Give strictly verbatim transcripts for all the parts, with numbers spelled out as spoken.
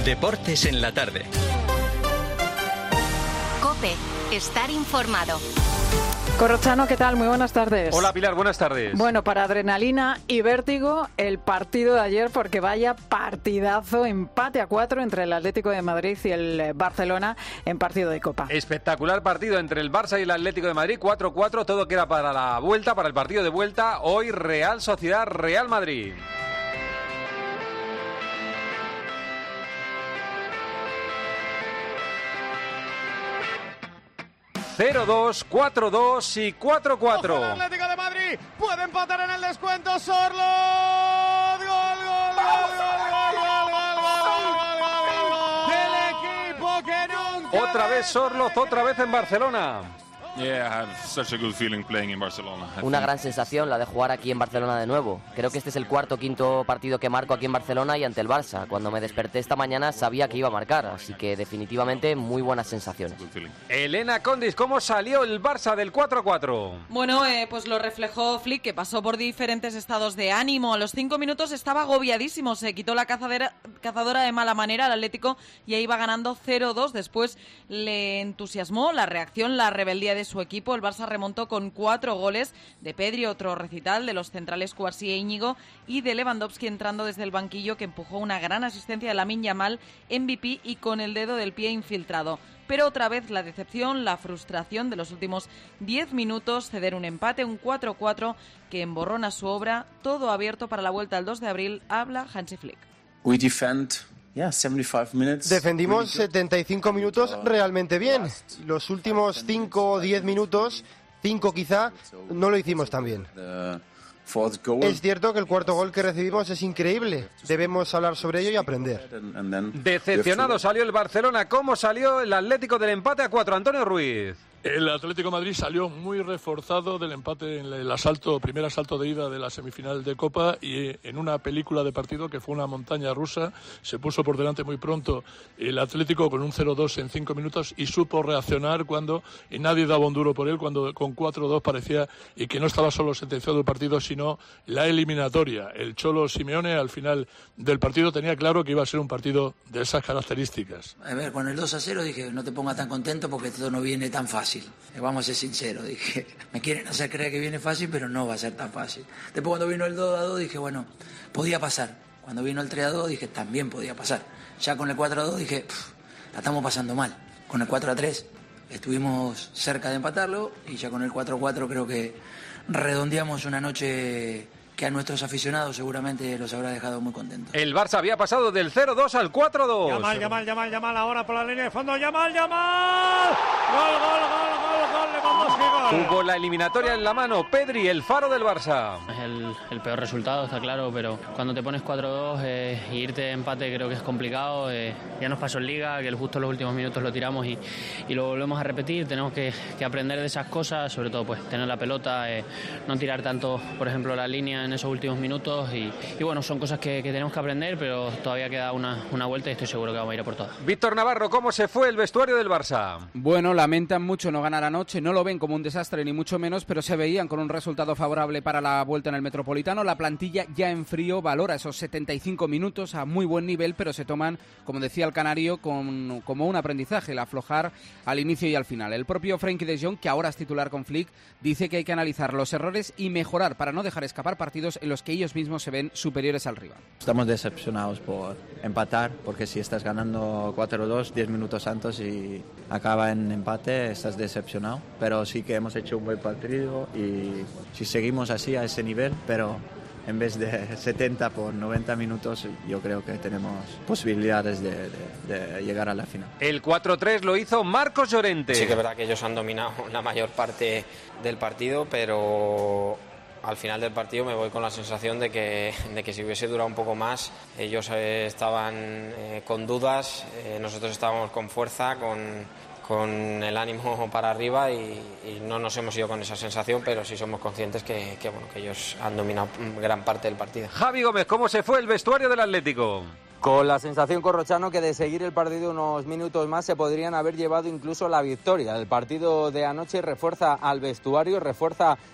Deportes en la tarde. COPE. Estar informado. Corrochano, ¿qué tal? Muy buenas tardes. Hola Pilar, buenas tardes. Bueno, para adrenalina y vértigo, el partido de ayer, porque vaya partidazo, empate a cuatro entre el Atlético de Madrid y el Barcelona en partido de Copa. Espectacular partido entre el Barça y el Atlético de Madrid, cuatro cuatro, todo queda para la vuelta, para el partido de vuelta. Hoy Real Sociedad, Real Madrid. cero dos, cuatro dos y cuatro cuatro. El Atlético de Madrid puede empatar en el descuento. Sorloz. Gol, gol, gol, gol, gol, gol, gol, gol, gol. El equipo que nunca. Otra vez Sorloz, otra vez en Barcelona. Yeah, I have such a good feeling playing in Barcelona. Una gran sensación la de jugar aquí en Barcelona de nuevo. Creo que este es el cuarto o quinto partido que marco aquí en Barcelona y ante el Barça. Cuando me desperté esta mañana sabía que iba a marcar, así que definitivamente muy buenas sensaciones. Elena Condis, ¿cómo salió el Barça del cuatro a cuatro? Bueno, eh, pues lo reflejó Flick, que pasó por diferentes estados de ánimo. A los cinco minutos estaba agobiadísimo, se quitó la cazadera, cazadora de mala manera al Atlético y ahí iba ganando cero dos. Después le entusiasmó la reacción, la rebeldía de su equipo. El Barça remontó con cuatro goles de Pedri, otro recital de los centrales Cuarsí e Íñigo, y de Lewandowski entrando desde el banquillo, que empujó una gran asistencia de Lamine Yamal, M V P y con el dedo del pie infiltrado. Pero otra vez la decepción, la frustración de los últimos diez minutos, ceder un empate, un cuatro cuatro que emborrona su obra. Todo abierto para la vuelta al dos de abril, habla Hansi Flick. We defend Yeah, setenta y cinco minutes. Defendimos setenta y cinco minutos realmente bien. Los últimos cinco o diez minutos, cinco quizá, no lo hicimos tan bien. Es cierto que el cuarto gol que recibimos es increíble. Debemos hablar sobre ello y aprender. Decepcionado salió el Barcelona. ¿Cómo salió el Atlético del empate a cuatro? Antonio Ruiz. El Atlético de Madrid salió muy reforzado del empate en el asalto, primer asalto de ida de la semifinal de Copa, y en una película de partido que fue una montaña rusa. Se puso por delante muy pronto el Atlético con un cero dos en cinco minutos y supo reaccionar cuando y nadie daba un duro por él, cuando con cuatro dos parecía y que no estaba solo sentenciado el partido, sino la eliminatoria. El Cholo Simeone al final del partido tenía claro que iba a ser un partido de esas características. A ver, con el dos a cero dije, no te pongas tan contento porque esto no viene tan fácil. Vamos a ser sinceros, dije, me quieren hacer creer que viene fácil, pero no va a ser tan fácil. Después cuando vino el dos a dos dije, bueno, podía pasar. Cuando vino el tres a dos dije, también podía pasar. Ya con el cuatro a dos dije, la estamos pasando mal. Con el cuatro a tres estuvimos cerca de empatarlo y ya con el cuatro a cuatro creo que redondeamos una noche que a nuestros aficionados seguramente los habrá dejado muy contentos. El Barça había pasado del cero dos al cuatro dos. Yamal, Yamal, Yamal, Yamal, ahora por la línea de fondo, Yamal, Yamal. Gol, gol, gol, gol, gol, Lewandowski, gol. Tuvo la eliminatoria en la mano Pedri, el faro del Barça. Es el, el peor resultado, está claro, pero cuando te pones cuatro dos eh, y irte de empate creo que es complicado. Eh, ya nos pasó en Liga, que justo los últimos minutos lo tiramos y, y lo volvemos a repetir. Tenemos que, que aprender de esas cosas, sobre todo pues tener la pelota, eh, no tirar tanto, por ejemplo, la línea en esos últimos minutos y, y bueno, son cosas que, que tenemos que aprender, pero todavía queda una, una vuelta y estoy seguro que vamos a ir a por todas. Víctor Navarro, ¿cómo se fue el vestuario del Barça? Bueno, lamentan mucho no ganar anoche, no lo ven como un desastre ni mucho menos, pero se veían con un resultado favorable para la vuelta en el Metropolitano. La plantilla ya en frío valora esos setenta y cinco minutos a muy buen nivel, pero se toman, como decía el canario, con, como un aprendizaje, el aflojar al inicio y al final. El propio Frenkie de Jong, que ahora es titular con Flick, dice que hay que analizar los errores y mejorar para no dejar escapar partidos en los que ellos mismos se ven superiores al rival. Estamos decepcionados por empatar, porque si estás ganando cuatro dos, diez minutos antes y acaba en empate, estás decepcionado. Pero sí que hemos hecho un buen partido y si seguimos así a ese nivel, pero en vez de setenta por noventa minutos, yo creo que tenemos posibilidades de, de, de llegar a la final. El cuatro tres lo hizo Marcos Llorente. Sí que es verdad que ellos han dominado la mayor parte del partido, pero al final del partido me voy con la sensación de que, de que si hubiese durado un poco más, ellos eh, estaban eh, con dudas, eh, nosotros estábamos con fuerza, con, con el ánimo para arriba y, y no nos hemos ido con esa sensación, pero sí somos conscientes que, que, bueno, que ellos han dominado gran parte del partido. Javi Gómez, ¿cómo se fue el vestuario del Atlético? Con la sensación, Corrochano, que de seguir el partido unos minutos más se podrían haber llevado incluso la victoria. El partido de anoche refuerza al vestuario, refuerza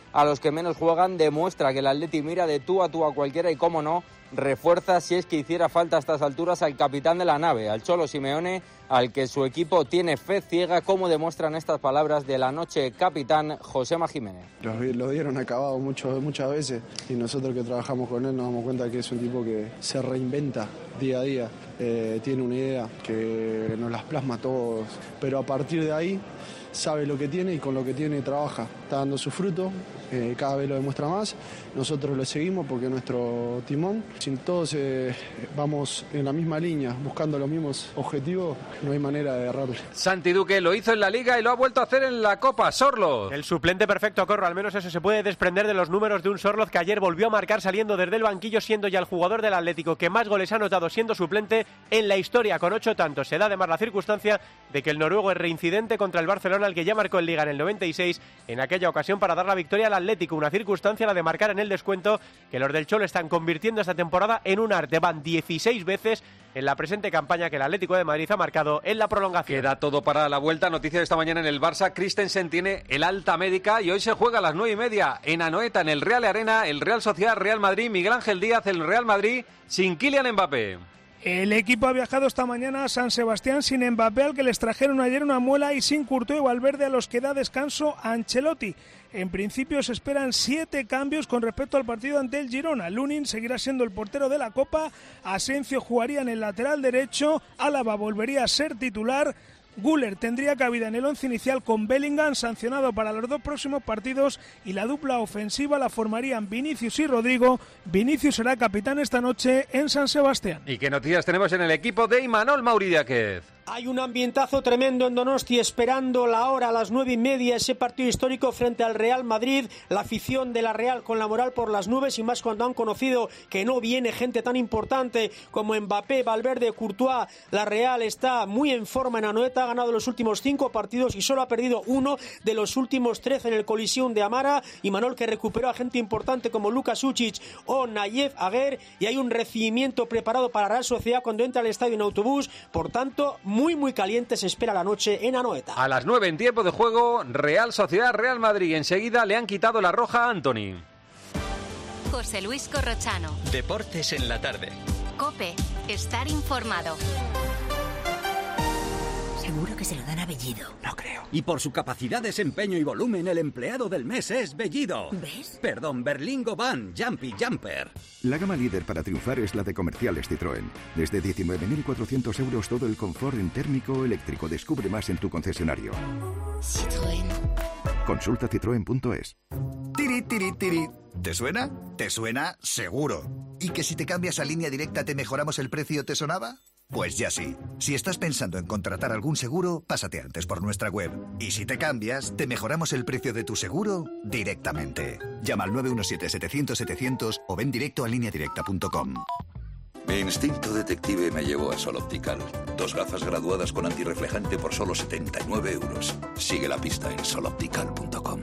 a los que menos juegan, demuestra que el Atleti mira de tú a tú a cualquiera y, cómo no, refuerza, si es que hiciera falta a estas alturas, al capitán de la nave, al Cholo Simeone, al que su equipo tiene fe ciega, como demuestran estas palabras de la noche capitán Josema Jiménez. Lo, lo dieron acabado mucho, muchas veces, y nosotros que trabajamos con él nos damos cuenta que es un tipo que se reinventa día a día, eh, tiene una idea que nos las plasma a todos, pero a partir de ahí sabe lo que tiene y con lo que tiene trabaja. Está dando su fruto, eh, cada vez lo demuestra más. Nosotros lo seguimos porque nuestro timón, si todos eh, vamos en la misma línea, buscando los mismos objetivos, no hay manera de errarle. Santi Duque lo hizo en la Liga y lo ha vuelto a hacer en la Copa. Sorloz. El suplente perfecto, Corro, al menos eso se puede desprender de los números de un Sorloz que ayer volvió a marcar saliendo desde el banquillo, siendo ya el jugador del Atlético que más goles ha anotado siendo suplente en la historia, con ocho tantos. Se da además la circunstancia de que el noruego es reincidente contra el Barcelona, al que ya marcó en Liga en el noventa y seis, en aquella ocasión para dar la victoria al Atlético, una circunstancia, la de marcar en el descuento, que los del Cholo están convirtiendo esta temporada en un arte. Van dieciséis veces en la presente campaña que el Atlético de Madrid ha marcado en la prolongación. Queda todo para la vuelta. Noticia de esta mañana en el Barça: Christensen tiene el alta médica y hoy se juega a las nueve y media en Anoeta, en el Real Arena, el Real Sociedad Real Madrid. Miguel Ángel Díaz, el Real Madrid sin Kylian Mbappé. El equipo ha viajado esta mañana a San Sebastián sin Mbappé, al que les trajeron ayer una muela, y sin Courtois y Valverde, a los que da descanso a Ancelotti. En principio se esperan siete cambios con respecto al partido ante el Girona. Lunin seguirá siendo el portero de la Copa, Asensio jugaría en el lateral derecho, Álava volvería a ser titular, Güler tendría cabida en el once inicial con Bellingham sancionado para los dos próximos partidos, y la dupla ofensiva la formarían Vinicius y Rodrigo. Vinicius será capitán esta noche en San Sebastián. ¿Y qué noticias tenemos en el equipo de Imanol Mauridiáquez? Hay un ambientazo tremendo en Donosti, esperando la hora a las nueve y media, ese partido histórico frente al Real Madrid. La afición de la Real con la moral por las nubes, y más cuando han conocido que no viene gente tan importante como Mbappé, Valverde, Courtois. La Real está muy en forma en Anoeta, ha ganado los últimos cinco partidos y solo ha perdido uno de los últimos trece en el Coliseum de Amara. Imanol, que recuperó a gente importante como Luka Šučić o Nayef Aguer, y hay un recibimiento preparado para la Real Sociedad cuando entra al estadio en autobús. Por tanto, muy muy caliente se espera la noche en Anoeta. A las nueve en tiempo de juego, Real Sociedad Real Madrid. Enseguida le han quitado la roja a Antony. José Luis Corrochano. Deportes en la tarde. COPE. Estar informado. Seguro que se lo dan a Bellido. No creo. Y por su capacidad, desempeño y volumen, el empleado del mes es Bellido. ¿Ves? Perdón, Berlingo Van, Jumpy Jumper. La gama líder para triunfar es la de Comerciales Citroën. Desde diecinueve mil cuatrocientos euros todo el confort en térmico o eléctrico. Descubre más en tu concesionario. Citroën. Consulta citroen punto es. Tiri, tiri, tiri. ¿Te suena? ¿Te suena? Seguro. ¿Y que si te cambias a Línea Directa te mejoramos el precio, te sonaba? Pues ya sí. Si estás pensando en contratar algún seguro, pásate antes por nuestra web. Y si te cambias, te mejoramos el precio de tu seguro directamente. Llama al nueve uno siete, setecientos, setecientos o ven directo a línea directa punto com. Mi instinto detective me llevó a Sol Optical. Dos gafas graduadas con antirreflejante por solo setenta y nueve euros. Sigue la pista en sol optical punto com.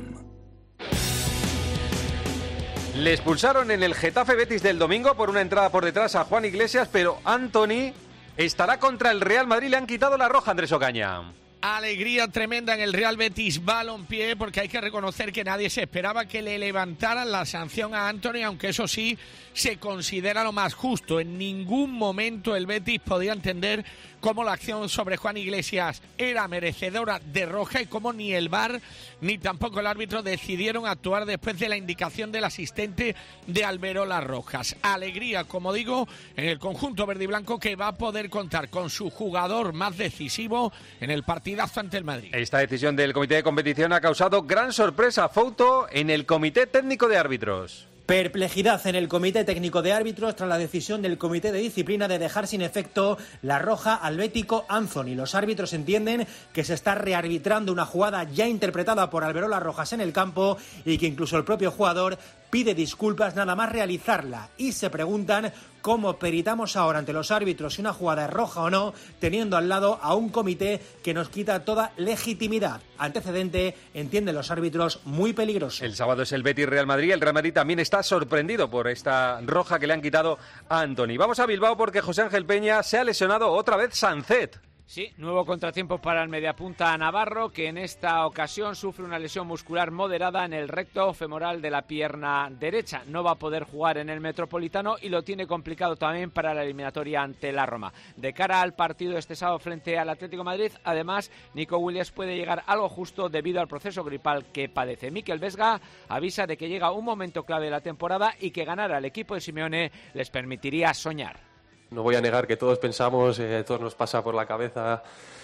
Le expulsaron en el Getafe Betis del domingo por una entrada por detrás a Juan Iglesias, pero Antony estará contra el Real Madrid. Le han quitado la roja, Andrés Ocaña. Alegría tremenda en el Real Betis Balompié, porque hay que reconocer que nadie se esperaba que le levantaran la sanción a Antony, aunque eso sí se considera lo más justo. En ningún momento el Betis podía entender cómo la acción sobre Juan Iglesias era merecedora de roja y cómo ni el V A R ni tampoco el árbitro decidieron actuar después de la indicación del asistente de Alberola Rojas. Alegría, como digo, en el conjunto verde y blanco, que va a poder contar con su jugador más decisivo en el partidazo ante el Madrid. Esta decisión del comité de competición ha causado gran sorpresa, Fouto, en el comité técnico de árbitros. Perplejidad en el Comité Técnico de Árbitros tras la decisión del Comité de Disciplina de dejar sin efecto la roja al bético Anthony. Los árbitros entienden que se está rearbitrando una jugada ya interpretada por Alberola Rojas en el campo y que incluso el propio jugador pide disculpas nada más realizarla, y se preguntan cómo peritamos ahora ante los árbitros si una jugada es roja o no, teniendo al lado a un comité que nos quita toda legitimidad. Antecedente, entienden los árbitros, muy peligroso. El sábado es el Betis Real Madrid. El Real Madrid también está sorprendido por esta roja que le han quitado a Antony. Vamos a Bilbao porque José Ángel Peña se ha lesionado otra vez Sancet. Sí, nuevo contratiempo para el mediapunta navarro, que en esta ocasión sufre una lesión muscular moderada en el recto femoral de la pierna derecha. No va a poder jugar en el Metropolitano y lo tiene complicado también para la eliminatoria ante la Roma. De cara al partido este sábado frente al Atlético de Madrid, además, Nico Williams puede llegar algo justo debido al proceso gripal que padece. Mikel Vesga avisa de que llega un momento clave de la temporada y que ganar al equipo de Simeone les permitiría soñar. No voy a negar que todos pensamos, eh, todos nos pasa por la cabeza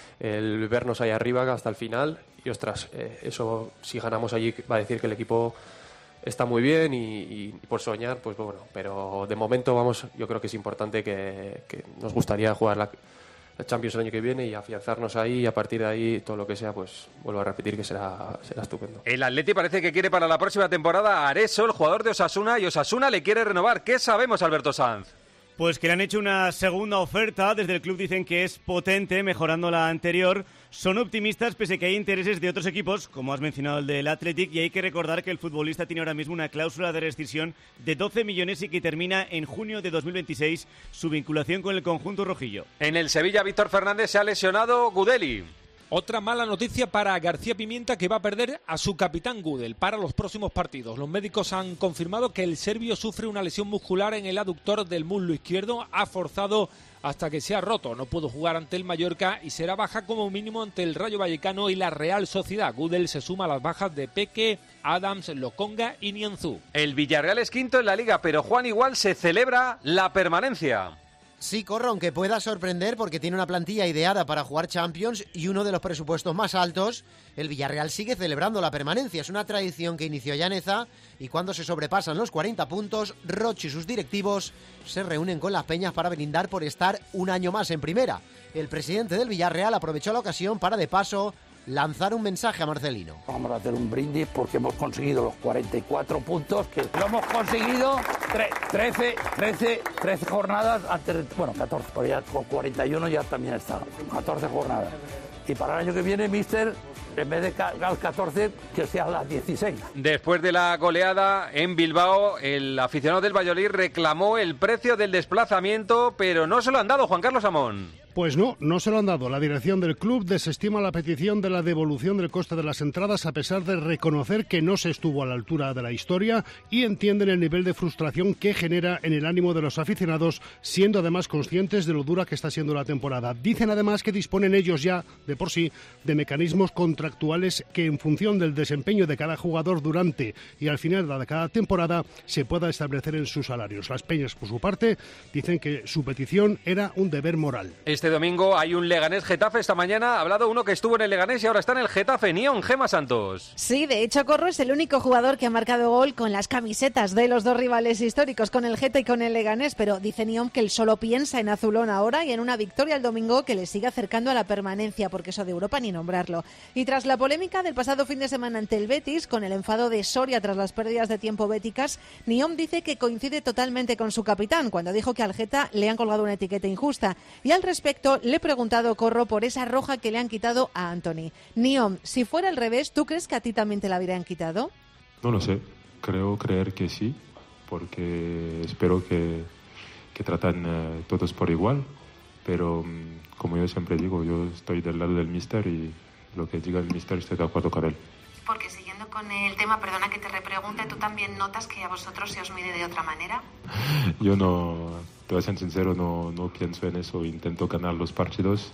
el vernos ahí arriba hasta el final y ostras, eh, eso si ganamos allí va a decir que el equipo está muy bien y, y por soñar, pues bueno, pero de momento vamos, yo creo que es importante que, que nos gustaría jugar la, la Champions el año que viene y afianzarnos ahí y a partir de ahí todo lo que sea, pues vuelvo a repetir que será, será estupendo. El Atleti parece que quiere para la próxima temporada a Areso, el jugador de Osasuna, y Osasuna le quiere renovar. ¿Qué sabemos, Alberto Sanz? Pues que le han hecho una segunda oferta, desde el club dicen que es potente, mejorando la anterior. Son optimistas pese a que hay intereses de otros equipos, como has mencionado el del Athletic, y hay que recordar que el futbolista tiene ahora mismo una cláusula de rescisión de doce millones y que termina en junio de dos mil veintiséis su vinculación con el conjunto rojillo. En el Sevilla, Víctor Fernández se ha lesionado Gudeli. Otra mala noticia para García Pimienta, que va a perder a su capitán Gudel para los próximos partidos. Los médicos han confirmado que el serbio sufre una lesión muscular en el aductor del muslo izquierdo. Ha forzado hasta que se ha roto. No pudo jugar ante el Mallorca y será baja como mínimo ante el Rayo Vallecano y la Real Sociedad. Gudel se suma a las bajas de Peque, Adams, Lokonga y Nianzú. El Villarreal es quinto en la Liga, pero Juan, igual se celebra la permanencia. Sí, Corro, aunque pueda sorprender porque tiene una plantilla ideada para jugar Champions y uno de los presupuestos más altos, el Villarreal sigue celebrando la permanencia. Es una tradición que inició Llaneza y cuando se sobrepasan los cuarenta puntos, Roche y sus directivos se reúnen con las peñas para brindar por estar un año más en primera. El presidente del Villarreal aprovechó la ocasión para, de paso, lanzar un mensaje a Marcelino. Vamos a hacer un brindis porque hemos conseguido los cuarenta y cuatro puntos, que lo hemos conseguido trece, trece, trece jornadas, antes, bueno, catorce, pero ya con cuarenta y uno ya también está, catorce jornadas. Y para el año que viene, mister, en vez de catorce, que sea las dieciséis. Después de la goleada en Bilbao, el aficionado del Valladolid reclamó el precio del desplazamiento, pero no se lo han dado, Juan Carlos Amón. Pues no, no se lo han dado. La dirección del club desestima la petición de la devolución del coste de las entradas a pesar de reconocer que no se estuvo a la altura de la historia y entienden el nivel de frustración que genera en el ánimo de los aficionados, siendo además conscientes de lo dura que está siendo la temporada. Dicen además que disponen ellos ya, de por sí, de mecanismos contractuales que en función del desempeño de cada jugador durante y al final de cada temporada se pueda establecer en sus salarios. Las peñas, por su parte, dicen que su petición era un deber moral. Este domingo hay un Leganés-Getafe. Esta mañana ha hablado uno que estuvo en el Leganés y ahora está en el Getafe. Nión, Gema Santos. Sí, de hecho, Corro es el único jugador que ha marcado gol con las camisetas de los dos rivales históricos, con el Geta y con el Leganés, pero dice Nión que él solo piensa en azulón ahora y en una victoria el domingo que le sigue acercando a la permanencia, porque eso de Europa ni nombrarlo. Y tras la polémica del pasado fin de semana ante el Betis, con el enfado de Soria tras las pérdidas de tiempo béticas, Nión dice que coincide totalmente con su capitán cuando dijo que al Geta le han colgado una etiqueta injusta. Y al respecto le he preguntado, Corro, por esa roja que le han quitado a Antony. Nión, si fuera al revés, ¿tú crees que a ti también te la habrían quitado? No lo sé, creo creer que sí, porque espero que, que tratan uh, todos por igual, pero um, como yo siempre digo, yo estoy del lado del míster y lo que diga el míster estoy de acuerdo con él. Porque siguiendo con el tema, perdona que te repregunte, ¿tú también notas que a vosotros se os mide de otra manera? Yo no, te voy a ser sincero, no, no pienso en eso, intento ganar los partidos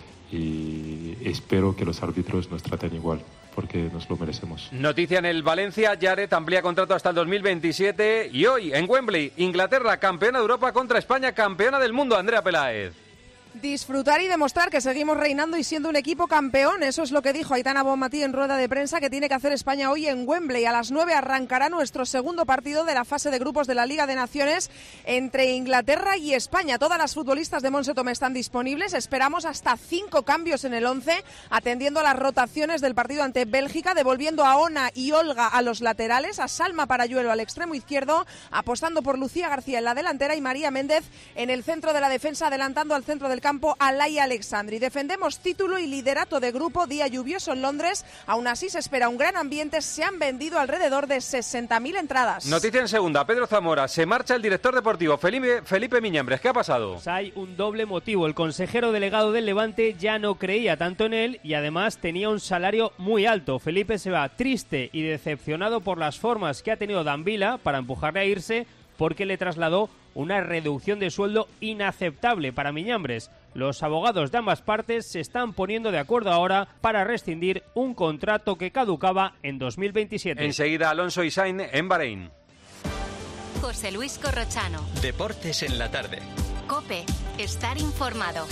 y espero que los árbitros nos traten igual, porque nos lo merecemos. Noticia en el Valencia, Jared amplía contrato hasta el dos mil veintisiete y hoy en Wembley, Inglaterra, campeona de Europa contra España, campeona del mundo, Andrea Peláez. Disfrutar y demostrar que seguimos reinando y siendo un equipo campeón. Eso es lo que dijo Aitana Bonmatí en rueda de prensa que tiene que hacer España hoy en Wembley. A las nueve arrancará nuestro segundo partido de la fase de grupos de la Liga de Naciones entre Inglaterra y España. Todas las futbolistas de Monse Tomé están disponibles. Esperamos hasta cinco cambios en el once, atendiendo a las rotaciones del partido ante Bélgica, devolviendo a Ona y Olga a los laterales, a Salma Parayuelo al extremo izquierdo, apostando por Lucía García en la delantera y María Méndez en el centro de la defensa, adelantando al centro del el campo a Laia Alexandri. Defendemos título y liderato de grupo, día lluvioso en Londres. Aún así se espera un gran ambiente. Se han vendido alrededor de sesenta mil entradas. Noticia en segunda, Pedro Zamora. Se marcha el director deportivo, Felipe, Felipe Miñambres. ¿Qué ha pasado? Pues hay un doble motivo. El consejero delegado del Levante ya no creía tanto en él y además tenía un salario muy alto. Felipe se va triste y decepcionado por las formas que ha tenido Danvila para empujarle a irse, porque le trasladó una reducción de sueldo inaceptable para Miñambres. Los abogados de ambas partes se están poniendo de acuerdo ahora para rescindir un contrato que caducaba en dos mil veintisiete. Enseguida Alonso y Sainz en Bahrein. José Luis Corrochano. Deportes en la tarde. COPE. Estar informado.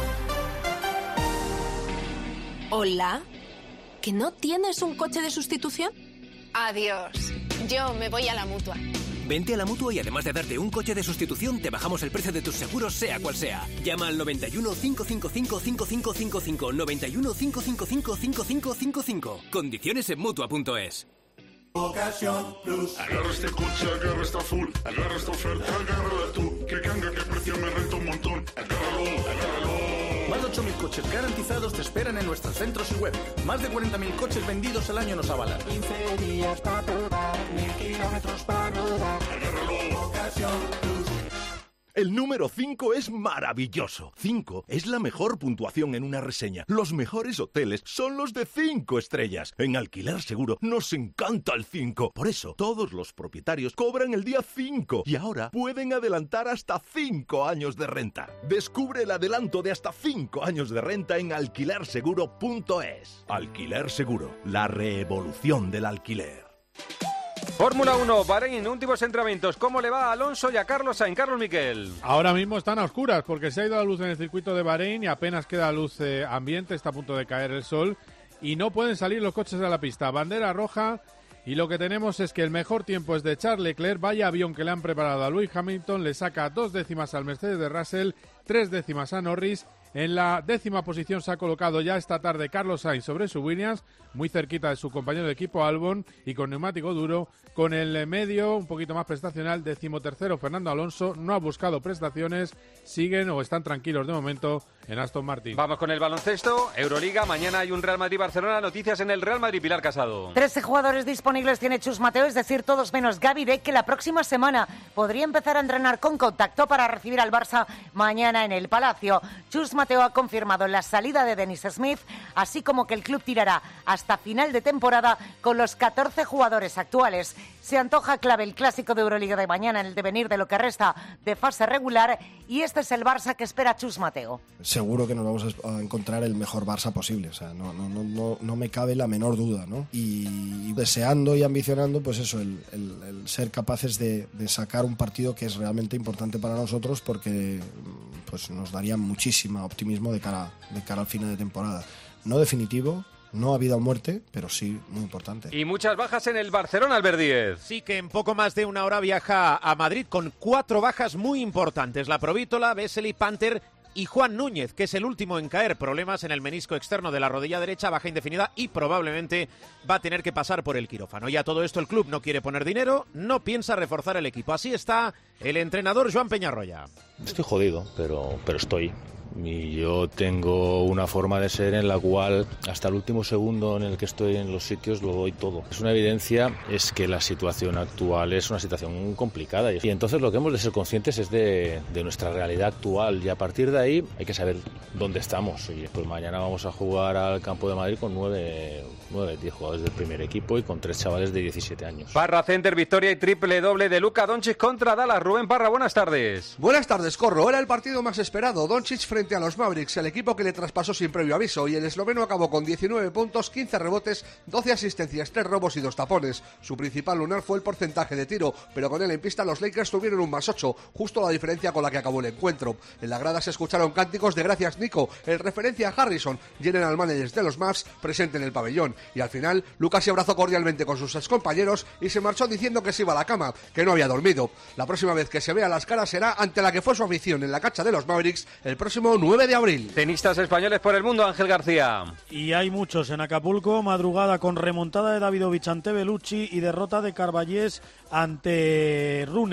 Hola. ¿Que no tienes un coche de sustitución? Adiós. Yo me voy a la Mutua. Vente a la Mutua y además de darte un coche de sustitución, te bajamos el precio de tus seguros, sea cual sea. Llama al noventa y uno, cinco cinco cinco, cinco cinco cinco cinco, noventa y uno, cinco cinco cinco, cinco cinco cinco cinco. Condiciones en Mutua punto es. Ocasión Plus. Agarra este coche, agarra esta full. Agarra esta oferta, agárrala tú. Que ganga, que precio, me renta un montón. Agárralo, agárralo. Más de ocho mil coches garantizados te esperan en nuestros centros y web. Más de cuarenta mil coches vendidos al año nos avalan. quince días para probar, mil kilómetros para rodar. Agárralo, Ocasión Plus. El número cinco es maravilloso. cinco es la mejor puntuación en una reseña. Los mejores hoteles son los de cinco estrellas. En Alquiler Seguro nos encanta el cinco. Por eso, todos los propietarios cobran el día cinco y ahora pueden adelantar hasta cinco años de renta. Descubre el adelanto de hasta cinco años de renta en alquiler seguro punto es. Alquiler Seguro, la revolución del alquiler. Fórmula uno, Bahrein, últimos entrenamientos. ¿Cómo le va a Alonso y a Carlos Sainz? Carlos Miquel. Ahora mismo están a oscuras porque se ha ido la luz en el circuito de Bahrein y apenas queda luz eh, ambiente, está a punto de caer el sol y no pueden salir los coches a la pista. Bandera roja y lo que tenemos es que el mejor tiempo es de Charles Leclerc. Vaya avión que le han preparado a Lewis Hamilton, le saca dos décimas al Mercedes de Russell, tres décimas a Norris. En la décima posición se ha colocado ya esta tarde Carlos Sainz sobre su Williams, muy cerquita de su compañero de equipo Albon y con neumático duro. Con el medio, un poquito más prestacional, decimotercero Fernando Alonso, no ha buscado prestaciones, siguen o están tranquilos de momento en Aston Martin. Vamos con el baloncesto, Euroliga, mañana hay un Real Madrid-Barcelona, noticias en el Real Madrid, Pilar Casado. trece jugadores disponibles tiene Chus Mateo, es decir, todos menos Gavi Deck, que la próxima semana podría empezar a entrenar con contacto para recibir al Barça mañana en el Palacio. Chus Mateo ha confirmado la salida de Dennis Smith, así como que el club tirará hasta final de temporada con los catorce jugadores actuales. Se antoja clave el clásico de Euroliga de mañana en el devenir de lo que resta de fase regular y este es el Barça que espera Chus Mateo. Seguro que nos vamos a encontrar el mejor Barça posible, o sea, no, no, no, no, no me cabe la menor duda, ¿no? Y deseando y ambicionando, pues eso, el, el, el ser capaces de, de sacar un partido que es realmente importante para nosotros porque pues nos daría muchísimo optimismo de cara, de cara al final de temporada. No definitivo, no a vida o muerte, pero sí muy importante. Y muchas bajas en el Barcelona, Albert Díez. Sí, que en poco más de una hora viaja a Madrid con cuatro bajas muy importantes. La Provítola, Vesely, Panther y Juan Núñez, que es el último en caer. Problemas en el menisco externo de la rodilla derecha, baja indefinida y probablemente va a tener que pasar por el quirófano. Y a todo esto el club no quiere poner dinero, no piensa reforzar el equipo. Así está el entrenador Joan Peñarroya. Estoy jodido, pero, pero estoy. Y yo tengo una forma de ser en la cual hasta el último segundo en el que estoy en los sitios lo doy todo. Es una evidencia, es que la situación actual es una situación complicada y entonces lo que hemos de ser conscientes es de, de nuestra realidad actual y a partir de ahí hay que saber dónde estamos. Y pues mañana vamos a jugar al campo de Madrid con nueve, nueve, diez jugadores del primer equipo y con tres chavales de diecisiete años. Parra Center, victoria y triple doble de Luka Doncic contra Dallas. Rubén Parra, buenas tardes. Buenas tardes, Corro. Era el partido más esperado. Doncic frente a los Mavericks, el equipo que le traspasó sin previo aviso, y el esloveno acabó con diecinueve puntos, quince rebotes, doce asistencias, tres robos y dos tapones. Su principal lunar fue el porcentaje de tiro, pero con él en pista los Lakers tuvieron un más ocho, justo la diferencia con la que acabó el encuentro. En la grada se escucharon cánticos de gracias Nico, en referencia a Harrison, general manager de los Mavs, presente en el pabellón, y al final Lucas se abrazó cordialmente con sus excompañeros y se marchó diciendo que se iba a la cama, que no había dormido. La próxima vez que se vea las caras será ante la que fue su afición en la cancha de los Mavericks el próximo nueve de abril. Tenistas españoles por el mundo, Ángel García. Y hay muchos en Acapulco, madrugada con remontada de Davidovich ante Bellucci y derrota de Carballés ante Rune.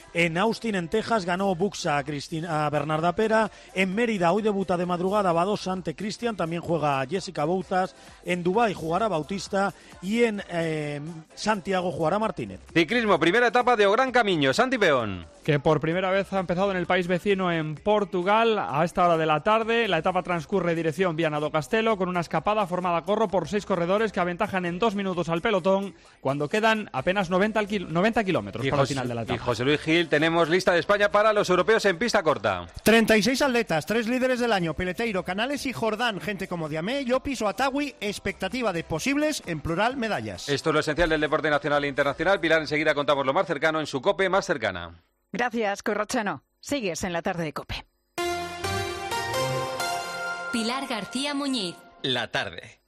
En Austin, en Texas, ganó Buxa a, Cristina, a Bernarda Pera. En Mérida, hoy debuta de madrugada Badosa ante Cristian. También juega Jessica Boutas. En Dubái jugará Bautista. Y en eh, Santiago jugará Martínez. Ciclismo, primera etapa de O Gran Camiño. Santi Peón. Que por primera vez ha empezado en el país vecino, en Portugal, a esta hora de la tarde. La etapa transcurre dirección Viana do Castelo, con una escapada formada a corro por seis corredores que aventajan en dos minutos al pelotón, cuando quedan apenas noventa, kil- noventa kilómetros para José, el final de la etapa. Y José Luis Gil, tenemos lista de España para los europeos en pista corta. treinta y seis atletas, tres líderes del año, Peleteiro, Canales y Jordán, gente como Diamé, Llopis o Atagui, expectativa de posibles, en plural, medallas. Esto es lo esencial del deporte nacional e internacional. Pilar, enseguida contamos lo más cercano en su COPE más cercana. Gracias, Corrochano. Sigues en la tarde de COPE. Pilar García Muñiz. La tarde.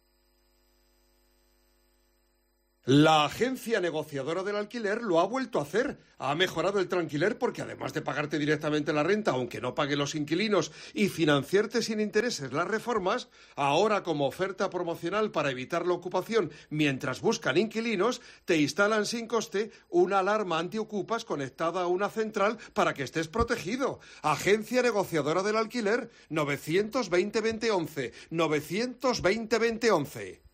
La agencia negociadora del alquiler lo ha vuelto a hacer. Ha mejorado el tranquiler porque además de pagarte directamente la renta, aunque no paguen los inquilinos, y financiarte sin intereses las reformas, ahora como oferta promocional para evitar la ocupación mientras buscan inquilinos, te instalan sin coste una alarma antiocupas conectada a una central para que estés protegido. Agencia negociadora del alquiler, novecientos veinte veinte once, novecientos veinte veinte once.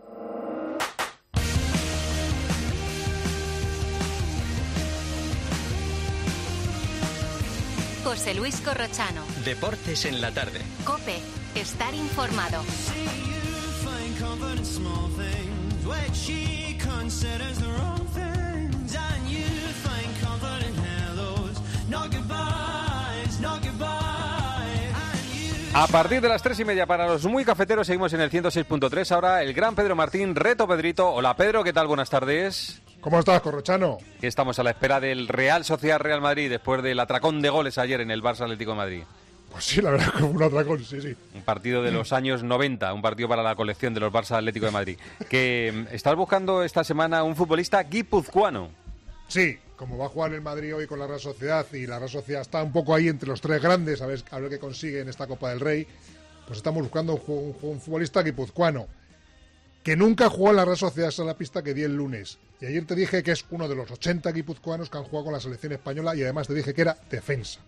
José Luis Corrochano. Deportes en la tarde. COPE. Estar informado. A partir de las tres y media para los muy cafeteros seguimos en el ciento seis punto tres. Ahora el gran Pedro Martín, reto Pedrito. Hola Pedro, ¿qué tal? Buenas tardes. ¿Cómo estás, Corrochano? Estamos a la espera del Real Sociedad Real Madrid después del atracón de goles ayer en el Barça Atlético de Madrid. Pues sí, la verdad que fue un atracón, sí, sí. Un partido de los años noventa, un partido para la colección de los Barça Atlético de Madrid. Que estás buscando esta semana un futbolista guipuzcoano. Sí, como va a jugar el Madrid hoy con la Real Sociedad y la Real Sociedad está un poco ahí entre los tres grandes, a ver, a ver qué consigue en esta Copa del Rey, pues estamos buscando un, un, un futbolista guipuzcoano que nunca jugó en la Real Sociedad, esa es la pista que di el lunes. Y ayer te dije que es uno de los ochenta guipuzcoanos que han jugado con la selección española y además te dije que era defensa.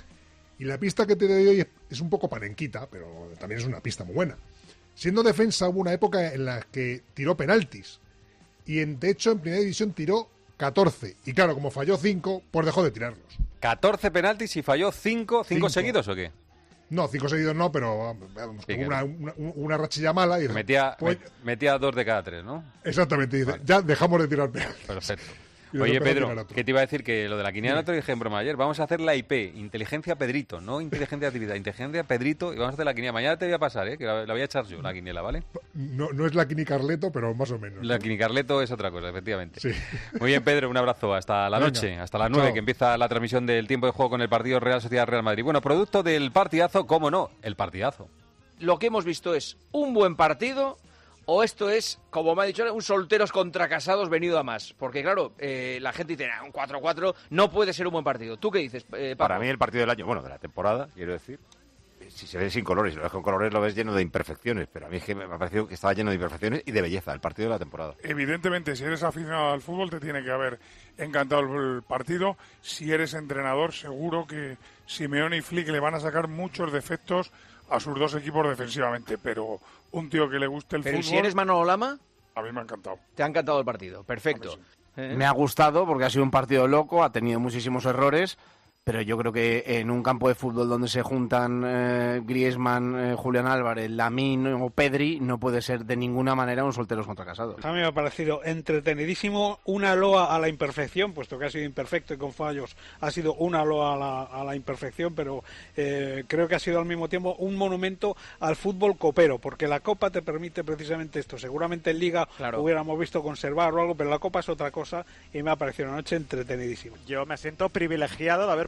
Y la pista que te doy hoy es un poco panenquita, pero también es una pista muy buena. Siendo defensa hubo una época en la que tiró penaltis y en, de hecho en primera división tiró catorce. Y claro, como falló cinco, pues dejó de tirarlos. catorce penaltis y falló cinco, cinco seguidos ¿o qué? No, cinco seguidos no, pero vamos, sí, tuvo una, una, una rachilla mala. Y metía, pues, metía dos de cada tres, ¿no? Exactamente, dice, vale. Ya dejamos de tirar penaltis. Perfecto. Oye, Pedro, ¿qué te iba a decir? Que lo de la quiniela no te dije en broma ayer. Vamos a hacer la I P, Inteligencia Pedrito, no Inteligencia Actividad, Inteligencia Pedrito, y vamos a hacer la quiniela. Mañana te voy a pasar, ¿eh? Que la, la voy a echar yo, la quiniela, ¿vale? No, no es la Quinicarleto, pero más o menos. La ¿no? Quinicarleto es otra cosa, efectivamente. Sí. Muy bien, Pedro, un abrazo. Hasta la Venga, noche, hasta las nueve, chao. Que empieza la transmisión del tiempo de juego con el partido Real Sociedad Real Madrid. Bueno, producto del partidazo, ¿cómo no? El partidazo. Lo que hemos visto es un buen partido. O esto es, como me ha dicho, un solteros contra casados venido a más. Porque, claro, eh, la gente dice, ah, un cuatro cuatro no puede ser un buen partido. ¿Tú qué dices, eh, Paco? Para mí el partido del año, bueno, de la temporada, quiero decir, si se ve sin colores, si lo ves con colores lo ves lleno de imperfecciones, pero a mí es que me ha parecido que estaba lleno de imperfecciones y de belleza, el partido de la temporada. Evidentemente, si eres aficionado al fútbol te tiene que haber encantado el partido. Si eres entrenador, seguro que Simeone y Flick le van a sacar muchos defectos a sus dos equipos defensivamente, pero un tío que le guste el pero fútbol... si eres Manolo Lama... A mí me ha encantado. Te ha encantado el partido, perfecto. ¿Eh? Me ha gustado porque ha sido un partido loco, ha tenido muchísimos errores, pero yo creo que en un campo de fútbol donde se juntan eh, Griezmann, eh, Julián Álvarez, Lamine o Pedri, no puede ser de ninguna manera un solteros contra casados. A mí me ha parecido entretenidísimo, una loa a la imperfección, puesto que ha sido imperfecto y con fallos ha sido una loa a la, a la imperfección, pero eh, creo que ha sido al mismo tiempo un monumento al fútbol copero, porque la Copa te permite precisamente esto. Seguramente en Liga claro. hubiéramos visto conservar o algo, pero la Copa es otra cosa y me ha parecido una noche entretenidísima. Yo me siento privilegiado de haber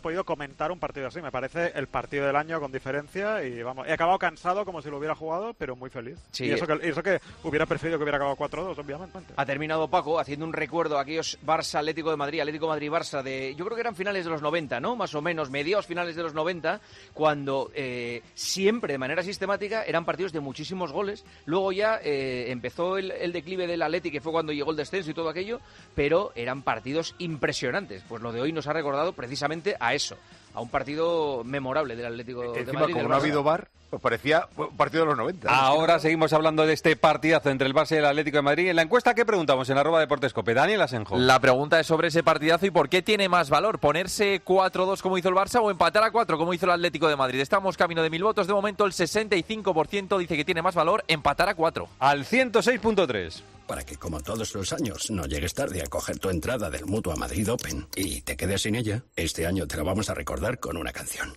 podido comentar un partido así. Me parece el partido del año con diferencia y vamos, he acabado cansado como si lo hubiera jugado, pero muy feliz. Sí. Y eso que, y eso que hubiera preferido que hubiera acabado cuatro dos, obviamente. Ha terminado Paco haciendo un recuerdo a aquellos Barça Atlético de Madrid, Atlético de Madrid Barça de, yo creo que eran finales de los noventa, ¿no? Más o menos, mediados finales de los noventa, cuando eh, siempre de manera sistemática eran partidos de muchísimos goles. Luego ya eh, empezó el, el declive del Atleti, que fue cuando llegó el descenso y todo aquello, pero eran partidos impresionantes. Pues lo de hoy nos ha recordado precisamente a eso, a un partido memorable del Atlético de Encima, Madrid. como del no ha Barça. habido V A R, pues parecía un partido de los noventa. Ahora seguimos hablando de este partidazo entre el Barça y el Atlético de Madrid. En la encuesta, ¿qué preguntamos en arroba Deportescope? Daniel Asenjo. La pregunta es sobre ese partidazo y por qué tiene más valor, ponerse cuatro dos como hizo el Barça o empatar a cuatro como hizo el Atlético de Madrid. Estamos camino de mil votos. De momento el sesenta y cinco por ciento dice que tiene más valor empatar a cuatro. Al ciento seis punto tres. Para que, como todos los años, no llegues tarde a coger tu entrada del Mutua Madrid Open y te quedes sin ella, este año te la vamos a recordar con una canción.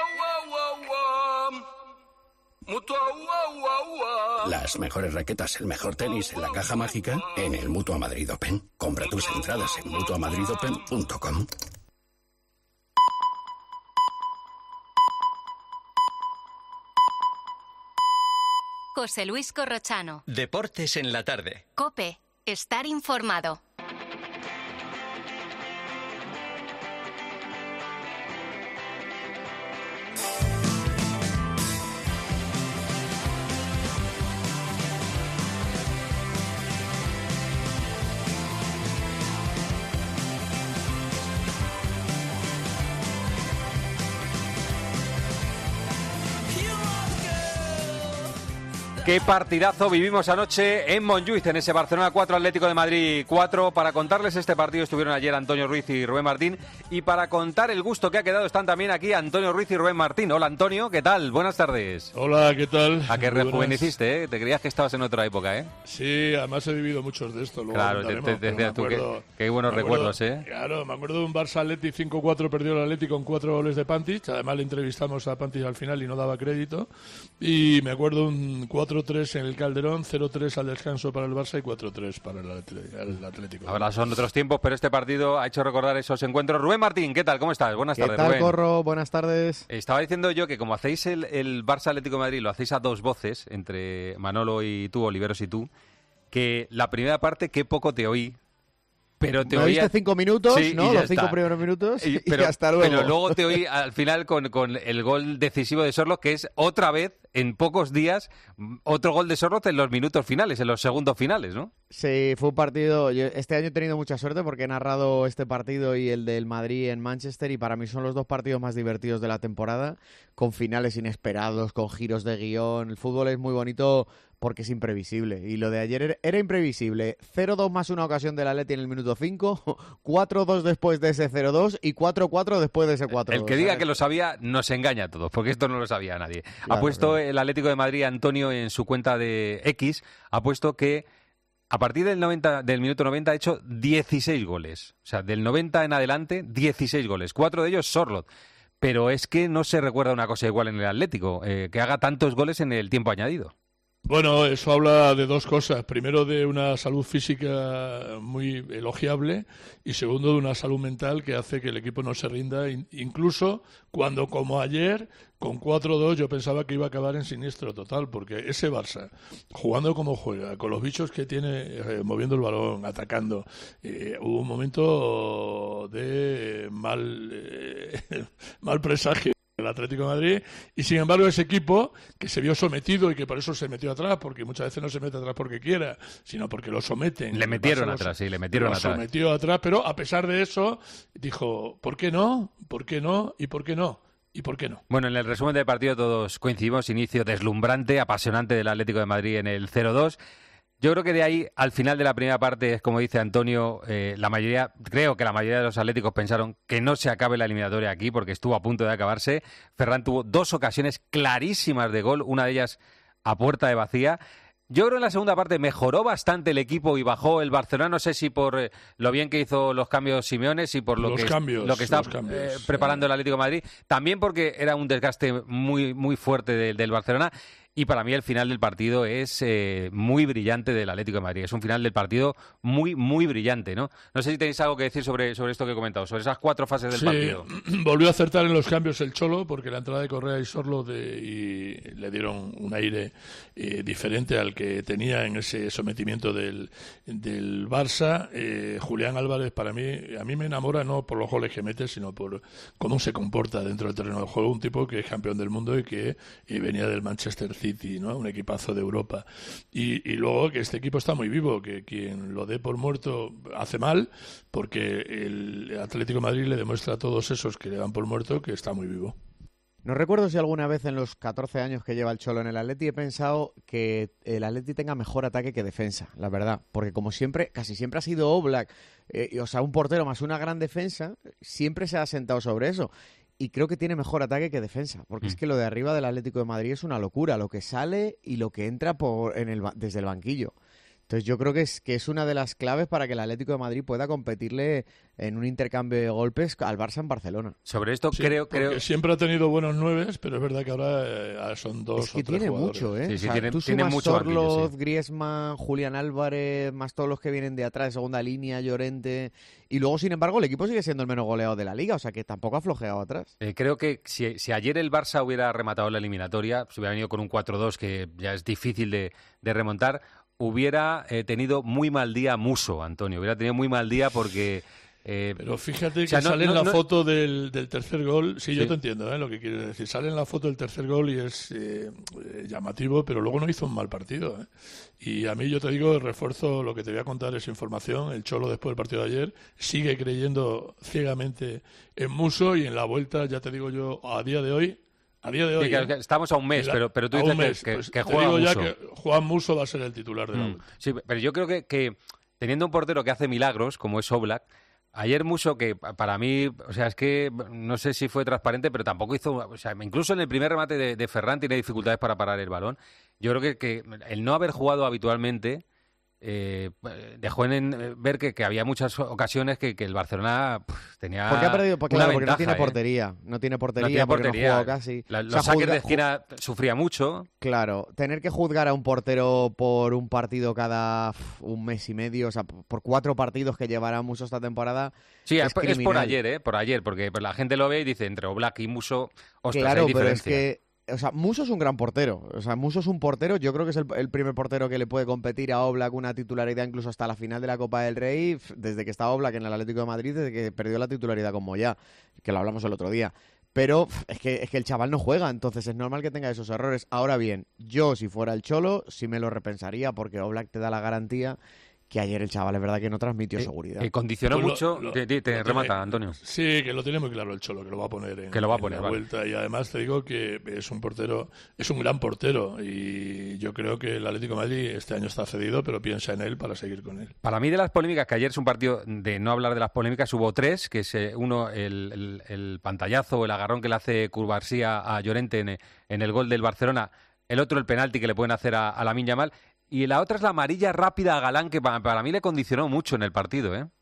Las mejores raquetas, el mejor tenis en la caja mágica en el Mutua Madrid Open. Compra tus entradas en mutua madrid open punto com. José Luis Corrochano. Deportes en la tarde. COPE. Estar informado. Qué partidazo vivimos anoche en Montjuïc, en ese Barcelona cuatro, Atlético de Madrid cuatro. Para contarles este partido estuvieron ayer Antonio Ruiz y Rubén Martín. Y para contar el gusto que ha quedado están también aquí Antonio Ruiz y Rubén Martín. Hola Antonio, ¿qué tal? Buenas tardes. Hola, ¿qué tal? A que Muy rejuveneciste, ¿eh? Te creías que estabas en otra época, ¿eh? Sí, además he vivido muchos de esto. Luego claro, te, te, te decías tú que, que hay buenos acuerdo, recuerdos, ¿eh? Claro, me acuerdo de un Barça Atleti cinco cuatro, perdió el Atleti con cuatro goles de Pantic. Además le entrevistamos a Pantic al final y no daba crédito. Y me acuerdo un cuatro tres en el Calderón, cero tres al descanso para el Barça y cuatro tres para el Atlético. Ahora son otros tiempos, pero este partido ha hecho recordar esos encuentros. Rubén Martín, ¿qué tal? ¿Cómo estás? Buenas ¿Qué tardes, tal, Rubén. Corro? Buenas tardes. Estaba diciendo yo que como hacéis el, el Barça Atlético de Madrid, lo hacéis a dos voces, entre Manolo y tú, Oliveros y tú, que la primera parte, qué poco te oí. Pero te Me oía... oíste cinco minutos, sí, ¿no? Los cinco está. primeros minutos y, pero, y hasta luego. Pero luego te oí al final con, con el gol decisivo de Sorloth, que es otra vez, en pocos días, otro gol de Sorloth en los minutos finales, en los segundos finales, ¿no? Sí, fue un partido... Yo este año he tenido mucha suerte porque he narrado este partido y el del Madrid en Manchester y para mí son los dos partidos más divertidos de la temporada, con finales inesperados, con giros de guión. El fútbol es muy bonito porque es imprevisible. Y lo de ayer era, era imprevisible. cero dos más una ocasión del Atleti en el minuto cinco, cuatro dos después de ese cero dos y cuatro cuatro después de ese cuatro dos. El que diga que lo sabía nos engaña a todos, porque esto no lo sabía nadie. Claro, ha puesto claro. el Atlético de Madrid, Antonio, en su cuenta de X, ha puesto que a partir del noventa, del minuto noventa ha hecho dieciséis goles. O sea, del noventa en adelante, dieciséis goles. Cuatro de ellos Sorloth. Pero es que no se recuerda una cosa igual en el Atlético, eh, que haga tantos goles en el tiempo añadido. Bueno, eso habla de dos cosas. Primero, de una salud física muy elogiable y segundo, de una salud mental que hace que el equipo no se rinda, incluso cuando, como ayer, con cuatro dos yo pensaba que iba a acabar en siniestro total, porque ese Barça, jugando como juega, con los bichos que tiene, eh, moviendo el balón, atacando, eh, hubo un momento de mal, eh, mal presagio el Atlético de Madrid, y sin embargo ese equipo que se vio sometido y que por eso se metió atrás, porque muchas veces no se mete atrás porque quiera, sino porque lo someten. Le metieron atrás, sí, le metieron lo atrás. Lo sometió atrás, pero a pesar de eso dijo, ¿por qué no? ¿Por qué no? ¿Y por qué no? ¿Y por qué no? Bueno, en el resumen del partido todos coincidimos, inicio deslumbrante, apasionante del Atlético de Madrid en el cero dos. Yo creo que de ahí, al final de la primera parte, es como dice Antonio, eh, la mayoría, creo que la mayoría de los atléticos pensaron que no se acabe la eliminatoria aquí porque estuvo a punto de acabarse. Ferran tuvo dos ocasiones clarísimas de gol, una de ellas a puerta de vacía. Yo creo que en la segunda parte mejoró bastante el equipo y bajó el Barcelona. No sé si por eh, lo bien que hizo los cambios Simeone, si por lo los que, cambios, lo que está los cambios, eh, preparando el Atlético de Madrid. También porque era un desgaste muy, muy fuerte de, del Barcelona. Y para mí el final del partido es eh, muy brillante del Atlético de Madrid. Es un final del partido muy, muy brillante, ¿no? No sé si tenéis algo que decir sobre, sobre esto que he comentado, sobre esas cuatro fases del sí, partido. Volvió a acertar en los cambios el Cholo, porque la entrada de Correa y Sorlo de, y le dieron un aire eh, diferente al que tenía en ese sometimiento del, del Barça. Eh, Julián Álvarez, para mí, a mí me enamora no por los goles que mete, sino por cómo se comporta dentro del terreno de juego. Un tipo que es campeón del mundo y que y venía del Manchester City, ¿no? Un equipazo de Europa. Y, y luego que este equipo está muy vivo, que quien lo dé por muerto hace mal, porque el Atlético de Madrid le demuestra a todos esos que le dan por muerto que está muy vivo. No recuerdo si alguna vez en los catorce años que lleva el Cholo en el Atleti he pensado que el Atleti tenga mejor ataque que defensa, la verdad. Porque como siempre, casi siempre ha sido Oblak, eh, o sea, un portero más una gran defensa, siempre se ha sentado sobre eso. Y creo que tiene mejor ataque que defensa, porque mm. es que lo de arriba del Atlético de Madrid es una locura, lo que sale y lo que entra por en el desde el banquillo. Entonces yo creo que es que es una de las claves para que el Atlético de Madrid pueda competirle en un intercambio de golpes al Barça en Barcelona. Sobre esto sí, creo creo siempre ha tenido buenos nueves, pero es verdad que ahora eh, son dos es que o tres tiene jugadores. mucho, ¿eh? Sí, sí, o sea, tiene, tú tiene sumas mucho Sorloz, banquillo, sí. Griezmann, Julián Álvarez, más todos los que vienen de atrás, de segunda línea, Llorente, y luego sin embargo el equipo sigue siendo el menos goleado de la liga, o sea que tampoco ha flojeado atrás. Eh, creo que si, si ayer el Barça hubiera rematado la eliminatoria, si hubiera venido con un cuatro dos que ya es difícil de, de remontar, hubiera eh, tenido muy mal día Muso, Antonio. Hubiera tenido muy mal día porque... Eh, Pero fíjate que o sea, no, sale no, en la no... foto del, del tercer gol. Sí, sí, yo te entiendo, ¿eh? Lo que quieres decir. Sale en la foto del tercer gol y es eh, llamativo, pero luego no hizo un mal partido, ¿eh? Y a mí, yo te digo, refuerzo lo que te voy a contar es información. El Cholo, después del partido de ayer, sigue creyendo ciegamente en Muso y en la vuelta, ya te digo yo, a día de hoy... A día de hoy, sí, ¿eh? Estamos a un mes, la, pero, pero tú dices mes, que, pues que juega digo Muso. Ya que Juan Muso va a ser el titular de la mm. vuelta. Sí, pero yo creo que, que teniendo un portero que hace milagros, como es Oblak, ayer Muso, que para mí, o sea, es que no sé si fue transparente, pero tampoco hizo, o sea, incluso en el primer remate de, de Ferran tiene dificultades para parar el balón. Yo creo que, que el no haber jugado habitualmente eh, dejó en ver que, que había muchas ocasiones que, que el Barcelona pff, tenía porque ha perdido porque, una claro, porque ventaja, no tiene ¿eh? portería no tiene portería, no tiene porque portería. no ha jugado casi. La, los o sea, saques juzga, de esquina sufría mucho. Claro, tener que juzgar a un portero por un partido cada uf, un mes y medio, o sea, por cuatro partidos que llevará Muso esta temporada. Sí, es, es, es por ayer, ¿eh? Por ayer, porque la gente lo ve y dice entre Oblak y Muso, ostras, claro, hay pero diferencia. es que o sea, Muso es un gran portero. O sea, Muso es un portero, yo creo que es el, el primer portero que le puede competir a Oblak una titularidad incluso hasta la final de la Copa del Rey, desde que está Oblak en el Atlético de Madrid, desde que perdió la titularidad con Moyá, que lo hablamos el otro día. Pero es que, es que el chaval no juega, entonces es normal que tenga esos errores. Ahora bien, yo si fuera el Cholo, sí me lo repensaría, porque Oblak te da la garantía que ayer el chaval es verdad que no transmitió eh, seguridad. Eh, condicionó Pues lo, mucho. Lo, te, te, te lo remata, tiene, Antonio. Sí, que lo tiene muy claro el Cholo, que lo va a poner en, que lo va a en poner, la vale. vuelta. Y además te digo que es un portero, es un gran portero. Y yo creo que el Atlético de Madrid este año está cedido, pero piensa en él para seguir con él. Para mí, de las polémicas, que ayer es un partido de no hablar de las polémicas, hubo tres, que es eh, uno, el, el, el pantallazo, el agarrón que le hace Curbarsía a Llorente en, en el gol del Barcelona. El otro, el penalti que le pueden hacer a, a Lamine Yamal. Y la otra es la amarilla rápida a Galán, que para, para mí le condicionó mucho en el partido, ¿eh?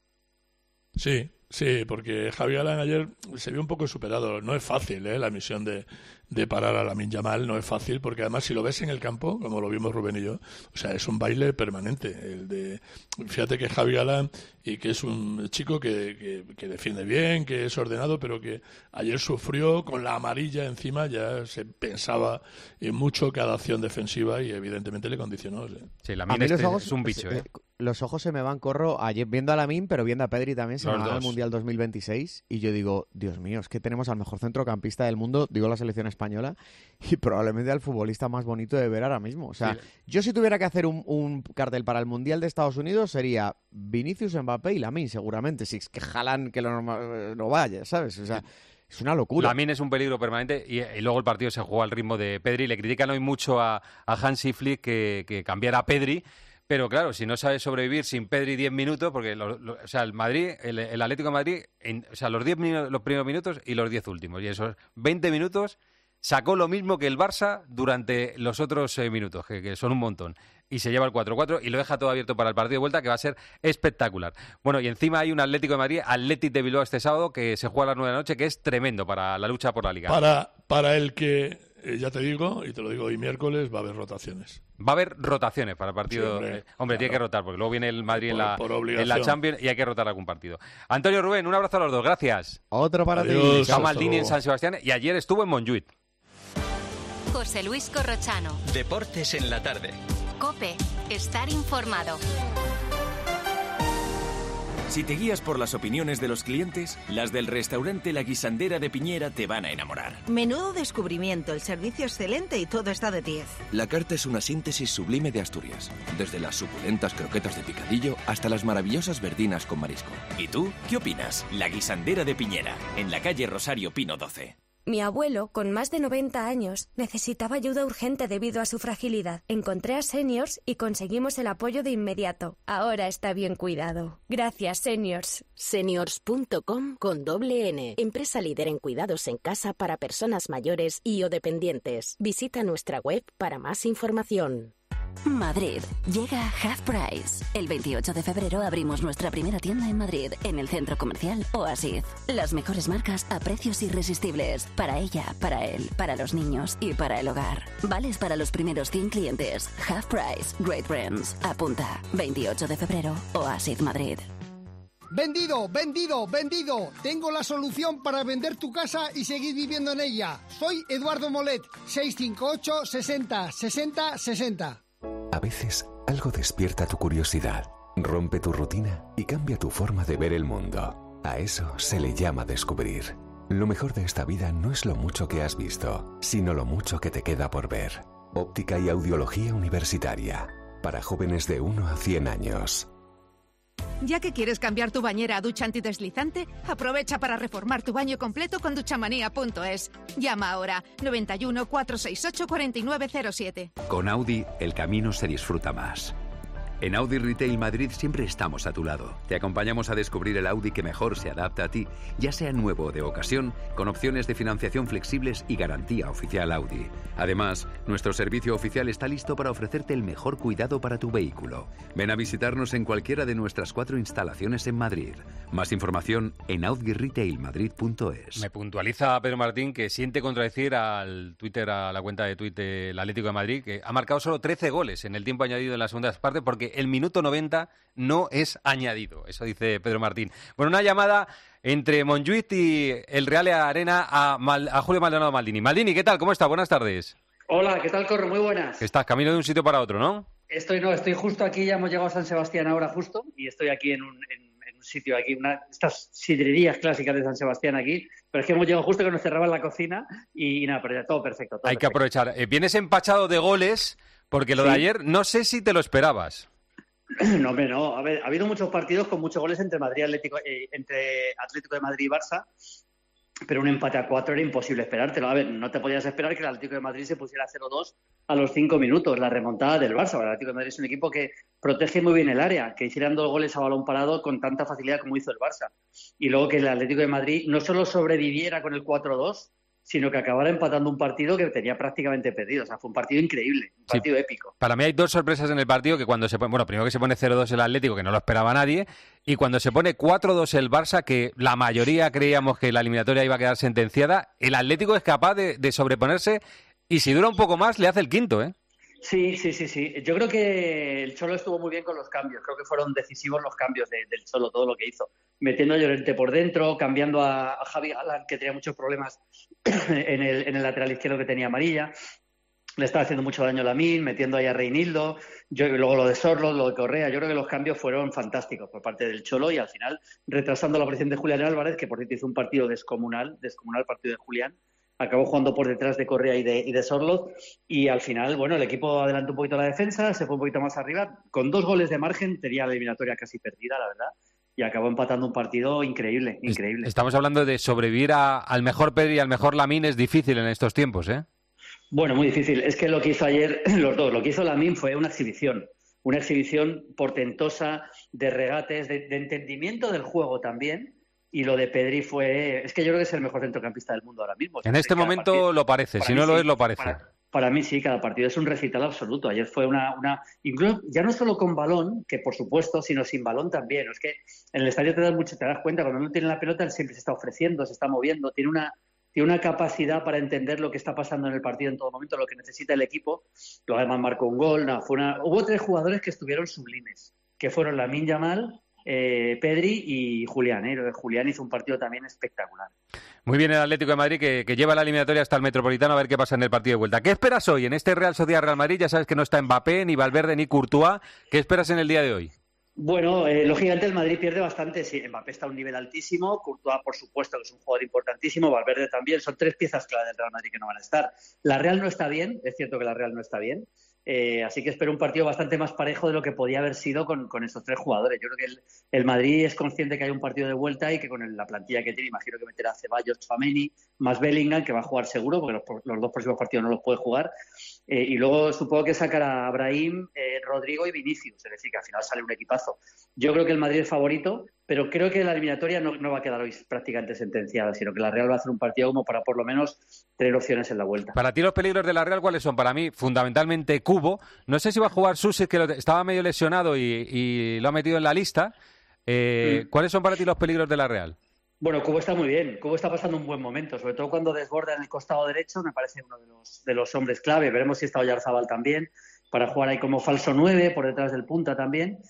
Sí, sí, porque Javi Galán ayer se vio un poco superado. No es fácil, ¿eh? La misión de, de parar a Lamine Yamal no es fácil, porque además si lo ves en el campo, como lo vimos Rubén y yo, o sea, es un baile permanente. El de, fíjate que Javi Galán, y que es un chico que, que, que defiende bien, que es ordenado, pero que ayer sufrió con la amarilla encima, ya se pensaba en mucho cada acción defensiva y evidentemente le condicionó. ¿Sí? Sí, Lamine este ojos, es un bicho, ¿eh? Los ojos se me van, corro, ayer viendo a Lamine, pero viendo a Pedri también, se me van al Mundial dos mil veintiséis, y yo digo, Dios mío, es que tenemos al mejor centrocampista del mundo, digo la selección española, y probablemente al futbolista más bonito de ver ahora mismo. O sea, sí. Yo si tuviera que hacer un, un cartel para el Mundial de Estados Unidos sería Vinicius, Mbappé y Lamine, seguramente, si es que jalan que lo normal, no vaya, ¿sabes? O sea... Es una locura. Lamine es un peligro permanente y, y luego el partido se jugó al ritmo de Pedri. Le critican hoy mucho a, a Hansi Flick que, que cambiara a Pedri, pero claro, si no sabes sobrevivir sin Pedri diez minutos, porque lo, lo, o sea, el Madrid, el, el Atlético de Madrid, en, o sea, los diez los primeros minutos y los diez últimos, y esos veinte minutos sacó lo mismo que el Barça durante los otros eh, minutos, que, que son un montón. Y se lleva el cuatro cuatro y lo deja todo abierto para el partido de vuelta, que va a ser espectacular. Bueno, y encima hay un Atlético de Madrid, Athletic de Bilbao este sábado, que se juega a las nueve de la noche, que es tremendo para la lucha por la Liga. Para, para el que eh, ya te digo, y te lo digo hoy miércoles, va a haber rotaciones. Va a haber rotaciones para el partido. Sí, hombre, eh, hombre claro. tiene que rotar, porque luego viene el Madrid Por- en, la, por en obligación. la Champions y hay que rotar algún partido. Antonio, Rubén, un abrazo a los dos, gracias. Otro para ti. Adiós. Está Hasta Maldini en luego. San Sebastián y ayer estuvo en Montjuïc. José Luis Corrochano. Deportes en la tarde. Cope. Estar informado. Si te guías por las opiniones de los clientes, las del restaurante La Guisandera de Piñera te van a enamorar. Menudo descubrimiento, el servicio excelente y todo está de diez. La carta es una síntesis sublime de Asturias, desde las suculentas croquetas de picadillo hasta las maravillosas verdinas con marisco. ¿Y tú qué opinas? La Guisandera de Piñera, en la calle Rosario Pino doce. Mi abuelo, con más de noventa años, necesitaba ayuda urgente debido a su fragilidad. Encontré a Seniors y conseguimos el apoyo de inmediato. Ahora está bien cuidado. Gracias, Seniors. Seniors punto com con doble N. Empresa líder en cuidados en casa para personas mayores y o dependientes. Visita nuestra web para más información. Madrid. Llega Half Price. El veintiocho de febrero abrimos nuestra primera tienda en Madrid, en el centro comercial Oasis. Las mejores marcas a precios irresistibles. Para ella, para él, para los niños y para el hogar. Vales para los primeros cien clientes. Half Price. Great Brands. Apunta. veintiocho de febrero, Oasis Madrid. Vendido, vendido, vendido. Tengo la solución para vender tu casa y seguir viviendo en ella. Soy Eduardo Molet. seis cinco ocho, sesenta, sesenta, sesenta. A veces, algo despierta tu curiosidad, rompe tu rutina y cambia tu forma de ver el mundo. A eso se le llama descubrir. Lo mejor de esta vida no es lo mucho que has visto, sino lo mucho que te queda por ver. Óptica y audiología universitaria. Para jóvenes de uno a cien años. Ya que quieres cambiar tu bañera a ducha antideslizante, aprovecha para reformar tu baño completo con duchamanía punto es. Llama ahora noventa y uno, cuatrocientos sesenta y ocho, cuarenta y nueve cero siete. Con Audi, el camino se disfruta más. En Audi Retail Madrid siempre estamos a tu lado. Te acompañamos a descubrir el Audi que mejor se adapta a ti, ya sea nuevo o de ocasión, con opciones de financiación flexibles y garantía oficial Audi. Además, nuestro servicio oficial está listo para ofrecerte el mejor cuidado para tu vehículo. Ven a visitarnos en cualquiera de nuestras cuatro instalaciones en Madrid. Más información en audi retail madrid punto es. Me puntualiza Pedro Martín que siente contradecir al Twitter, a la cuenta de Twitter del Atlético de Madrid, que ha marcado solo trece goles en el tiempo añadido en la segunda parte, porque el minuto noventa no es añadido. Eso dice Pedro Martín. Bueno, una llamada entre Montjuïc y el Real Arena a, Mal, a Julio Maldonado Maldini. Maldini, ¿qué tal? ¿Cómo está? Buenas tardes. Hola, ¿qué tal, Corro? Muy buenas. Estás camino de un sitio para otro, ¿no? Estoy, no, estoy justo aquí, ya hemos llegado a San Sebastián ahora justo, y estoy aquí en un, en, en un sitio aquí, una estas sidrerías clásicas de San Sebastián aquí, pero es que hemos llegado justo que nos cerraban la cocina y, y nada, pero ya todo perfecto. Todo Hay perfecto. que aprovechar. Eh, vienes empachado de goles, porque lo Sí. de ayer no sé si te lo esperabas. No, hombre, no. A ver, ha habido muchos partidos con muchos goles entre Madrid y Atlético, eh, entre Atlético de Madrid y Barça, pero un empate a cuatro era imposible esperártelo. A ver, no te podías esperar que el Atlético de Madrid se pusiera cero dos a los cinco minutos, la remontada del Barça. El Atlético de Madrid es un equipo que protege muy bien el área, que hicieran dos goles a balón parado con tanta facilidad como hizo el Barça. Y luego que el Atlético de Madrid no solo sobreviviera con el cuatro dos, sino que acabara empatando un partido que tenía prácticamente perdido. O sea, fue un partido increíble, un partido Sí. épico. Para mí hay dos sorpresas en el partido, que cuando se pone, bueno, primero que se pone cero dos el Atlético, que no lo esperaba nadie, y cuando se pone cuatro dos el Barça, que la mayoría creíamos que la eliminatoria iba a quedar sentenciada, el Atlético es capaz de, de sobreponerse y si dura un poco más le hace el quinto, ¿eh? Sí, sí, sí, sí. Yo creo que el Cholo estuvo muy bien con los cambios. Creo que fueron decisivos los cambios de, del Cholo, todo lo que hizo. Metiendo a Llorente por dentro, cambiando a, a Javi Galán, que tenía muchos problemas en el, en el lateral izquierdo que tenía amarilla. Le estaba haciendo mucho daño a Lamine, metiendo ahí a Reinildo. Yo, luego lo de Sorlos, lo de Correa. Yo creo que los cambios fueron fantásticos por parte del Cholo y al final retrasando la aparición de Julián Álvarez, que por cierto hizo un partido descomunal, descomunal partido de Julián. Acabó jugando por detrás de Correa y de, y de Sorloz y al final, bueno, el equipo adelantó un poquito la defensa, se fue un poquito más arriba. Con dos goles de margen tenía la eliminatoria casi perdida, la verdad, y acabó empatando un partido increíble, increíble. Estamos hablando de sobrevivir a, al mejor Pedri y al mejor Lamine, es difícil en estos tiempos, ¿eh? Bueno, muy difícil. Es que lo que hizo ayer los dos, lo que hizo Lamine fue una exhibición, una exhibición portentosa de regates, de, de entendimiento del juego también. Y lo de Pedri fue... Es que yo creo que es el mejor centrocampista del mundo ahora mismo. En este momento partido, lo parece, si no lo sí, es, lo parece. Para, para mí sí, cada partido es un recital absoluto. Ayer fue una, una... Incluso ya no solo con balón, que por supuesto, sino sin balón también. Es que en el estadio te das mucho, te das cuenta, cuando no tiene la pelota, él siempre se está ofreciendo, se está moviendo, tiene una... tiene una capacidad para entender lo que está pasando en el partido en todo momento, lo que necesita el equipo. Luego además marcó un gol. No, fue una... Hubo tres jugadores que estuvieron sublimes, que fueron Lamine Yamal, eh, Pedri y Julián. ¿eh? Julián hizo un partido también espectacular. Muy bien el Atlético de Madrid, que, que lleva la eliminatoria hasta el Metropolitano, a ver qué pasa en el partido de vuelta. ¿Qué esperas hoy en este Real Sociedad-Real Madrid? Ya sabes que no está Mbappé, ni Valverde, ni Courtois. ¿Qué esperas en el día de hoy? Bueno, eh, lógicamente el Madrid pierde bastante. Sí, Mbappé está a un nivel altísimo, Courtois, por supuesto, que es un jugador importantísimo, Valverde también. Son tres piezas clave del Real Madrid que no van a estar. La Real no está bien, es cierto que la Real no está bien. Eh, así que espero un partido bastante más parejo de lo que podía haber sido con, con estos tres jugadores. Yo creo que el, el Madrid es consciente que hay un partido de vuelta y que con el, la plantilla que tiene, imagino que meterá a Ceballos, Tchouaméni, más Bellingham, que va a jugar seguro, porque los, los dos próximos partidos no los puede jugar. Eh, y luego supongo que sacará a Brahim, eh, Rodrigo y Vinicius, es decir, que al final sale un equipazo. Yo creo que el Madrid es favorito, pero creo que la eliminatoria no, no va a quedar hoy prácticamente sentenciada, sino que la Real va a hacer un partido como para por lo menos tener opciones en la vuelta. Para ti los peligros de la Real, ¿cuáles son? Para mí, fundamentalmente Cubo. No sé si va a jugar Susi, que lo, estaba medio lesionado y, y lo ha metido en la lista. Eh, mm. ¿Cuáles son para ti los peligros de la Real? Bueno, Cubo está muy bien. Cubo está pasando un buen momento, sobre todo cuando desborda en el costado derecho, me parece uno de los, de los hombres clave. Veremos si está Oyarzabal también, para jugar ahí como falso nueve, por detrás del punta también.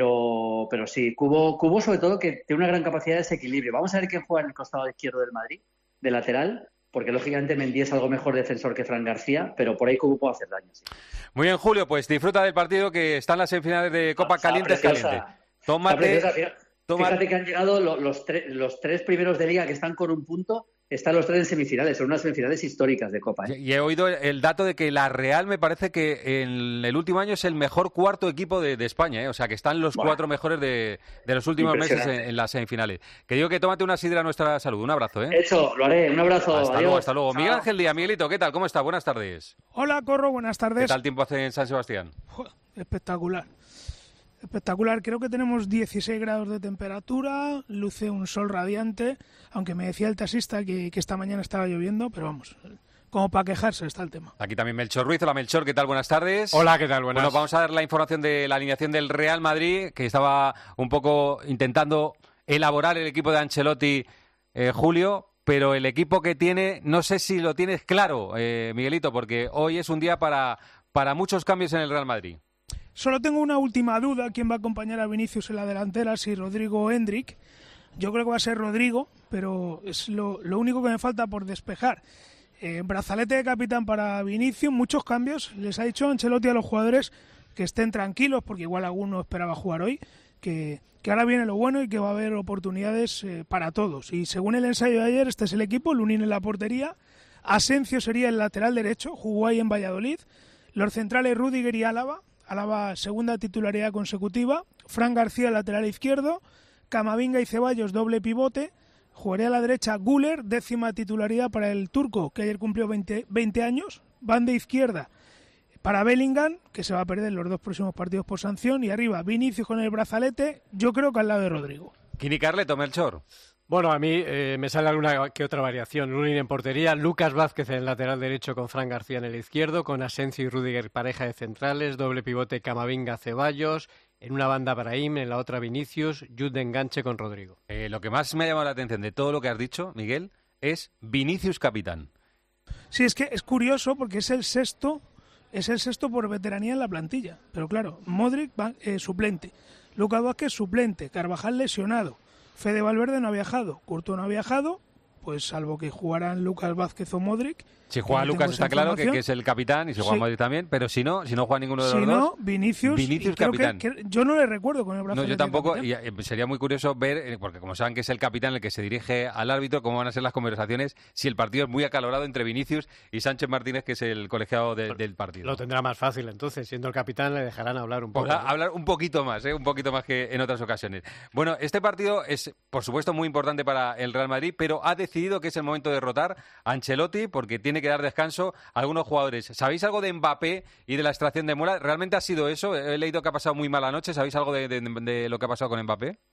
Pero, pero sí, Cubo, Cubo sobre todo que tiene una gran capacidad de desequilibrio. Vamos a ver quién juega en el costado izquierdo del Madrid, de lateral, porque lógicamente Mendy es algo mejor defensor que Fran García, pero por ahí Cubo puede hacer daño. Sí. Muy bien, Julio, pues disfruta del partido, que están las semifinales de Copa ah, Calientes Caliente. Tómate... Toma... Fíjate que han llegado los, los, tre- los tres primeros de Liga que están con un punto, están los tres en semifinales, son unas semifinales históricas de Copa. ¿eh? Y he oído el dato de que la Real me parece que en el último año es el mejor cuarto equipo de, de España, ¿eh? O sea que están los bueno, cuatro mejores de, de los últimos meses en, en las semifinales. Que digo que tómate una sidra a nuestra salud. Un abrazo, ¿eh? Eso, lo haré. Un abrazo. Hasta Adiós. luego, hasta luego. Chao. Miguel Ángel Díaz, Miguelito, ¿qué tal? ¿Cómo está? Buenas tardes. Hola, Corro, buenas tardes. ¿Qué tal tiempo hace en San Sebastián? Joder, espectacular. Espectacular, creo que tenemos dieciséis grados de temperatura, luce un sol radiante, aunque me decía el taxista que, que esta mañana estaba lloviendo, pero vamos, como para quejarse está el tema. Aquí también Melchor Ruiz. Hola Melchor, ¿qué tal? Buenas tardes. Hola, ¿qué tal? Buenas. Bueno, vamos a dar la información de la alineación del Real Madrid, que estaba un poco intentando elaborar el equipo de Ancelotti, eh, Julio, pero el equipo que tiene, no sé si lo tienes claro, eh, Miguelito, porque hoy es un día para, para muchos cambios en el Real Madrid. Solo tengo una última duda, ¿quién va a acompañar a Vinicius en la delantera? Si Rodrigo o Hendrik. Yo creo que va a ser Rodrigo, pero es lo, lo único que me falta por despejar. Eh, brazalete de capitán para Vinicius, muchos cambios. Les ha dicho Ancelotti a los jugadores que estén tranquilos, porque igual alguno esperaba jugar hoy, que, que ahora viene lo bueno y que va a haber oportunidades eh, para todos. Y según el ensayo de ayer, este es el equipo, Lunin en la portería, Asencio sería el lateral derecho, jugó ahí en Valladolid, los centrales Rüdiger y Álava, Álava segunda titularidad consecutiva, Fran García lateral izquierdo, Camavinga y Ceballos doble pivote, jugaría a la derecha Güler, décima titularidad para el turco que ayer cumplió veinte, veinte años, banda izquierda para Bellingham, que se va a perder los dos próximos partidos por sanción, y arriba Vinicius con el brazalete, yo creo que al lado de Rodrigo. Kini Carleto, Melchor. Bueno, a mí eh, me sale alguna que otra variación. Lunin en portería, Lucas Vázquez en el lateral derecho con Fran García en el izquierdo, con Asencio y Rüdiger pareja de centrales, doble pivote Camavinga Ceballos, en una banda Brahim, en la otra Vinicius, Jude de enganche con Rodrigo. Eh, lo que más me ha llamado la atención de todo lo que has dicho, Miguel, es Vinicius capitán. Sí, es que es curioso porque es el sexto, es el sexto por veteranía en la plantilla. Pero claro, Modric va, eh, suplente, Lucas Vázquez suplente, Carvajal lesionado. Fede Valverde no ha viajado, Courtois no ha viajado, pues salvo que jugaran Lucas Vázquez o Modric. Si juega no Lucas está claro que, que es el capitán y si juega sí. Modric también, pero si no, si no juega ninguno de los si dos, no, Vinicius, Vinicius creo capitán. Que, que yo no le recuerdo con el brazo. No, yo tampoco, y sería muy curioso ver, porque como saben que es el capitán el que se dirige al árbitro, cómo van a ser las conversaciones si el partido es muy acalorado entre Vinicius y Sánchez Martínez, que es el colegiado de, del partido. Lo tendrá más fácil entonces, siendo el capitán le dejarán hablar un poco. Podrá ¿no? hablar un poquito más, ¿eh? un poquito más que en otras ocasiones. Bueno, este partido es, por supuesto, muy importante para el Real Madrid, pero ha decidido que es el momento de rotar a Ancelotti porque tiene que dar descanso a algunos jugadores. ¿Sabéis algo de Mbappé y de la extracción de muela? ¿Realmente ha sido eso? He leído que ha pasado muy mala noche. ¿Sabéis algo de, de, de lo que ha pasado con Mbappé?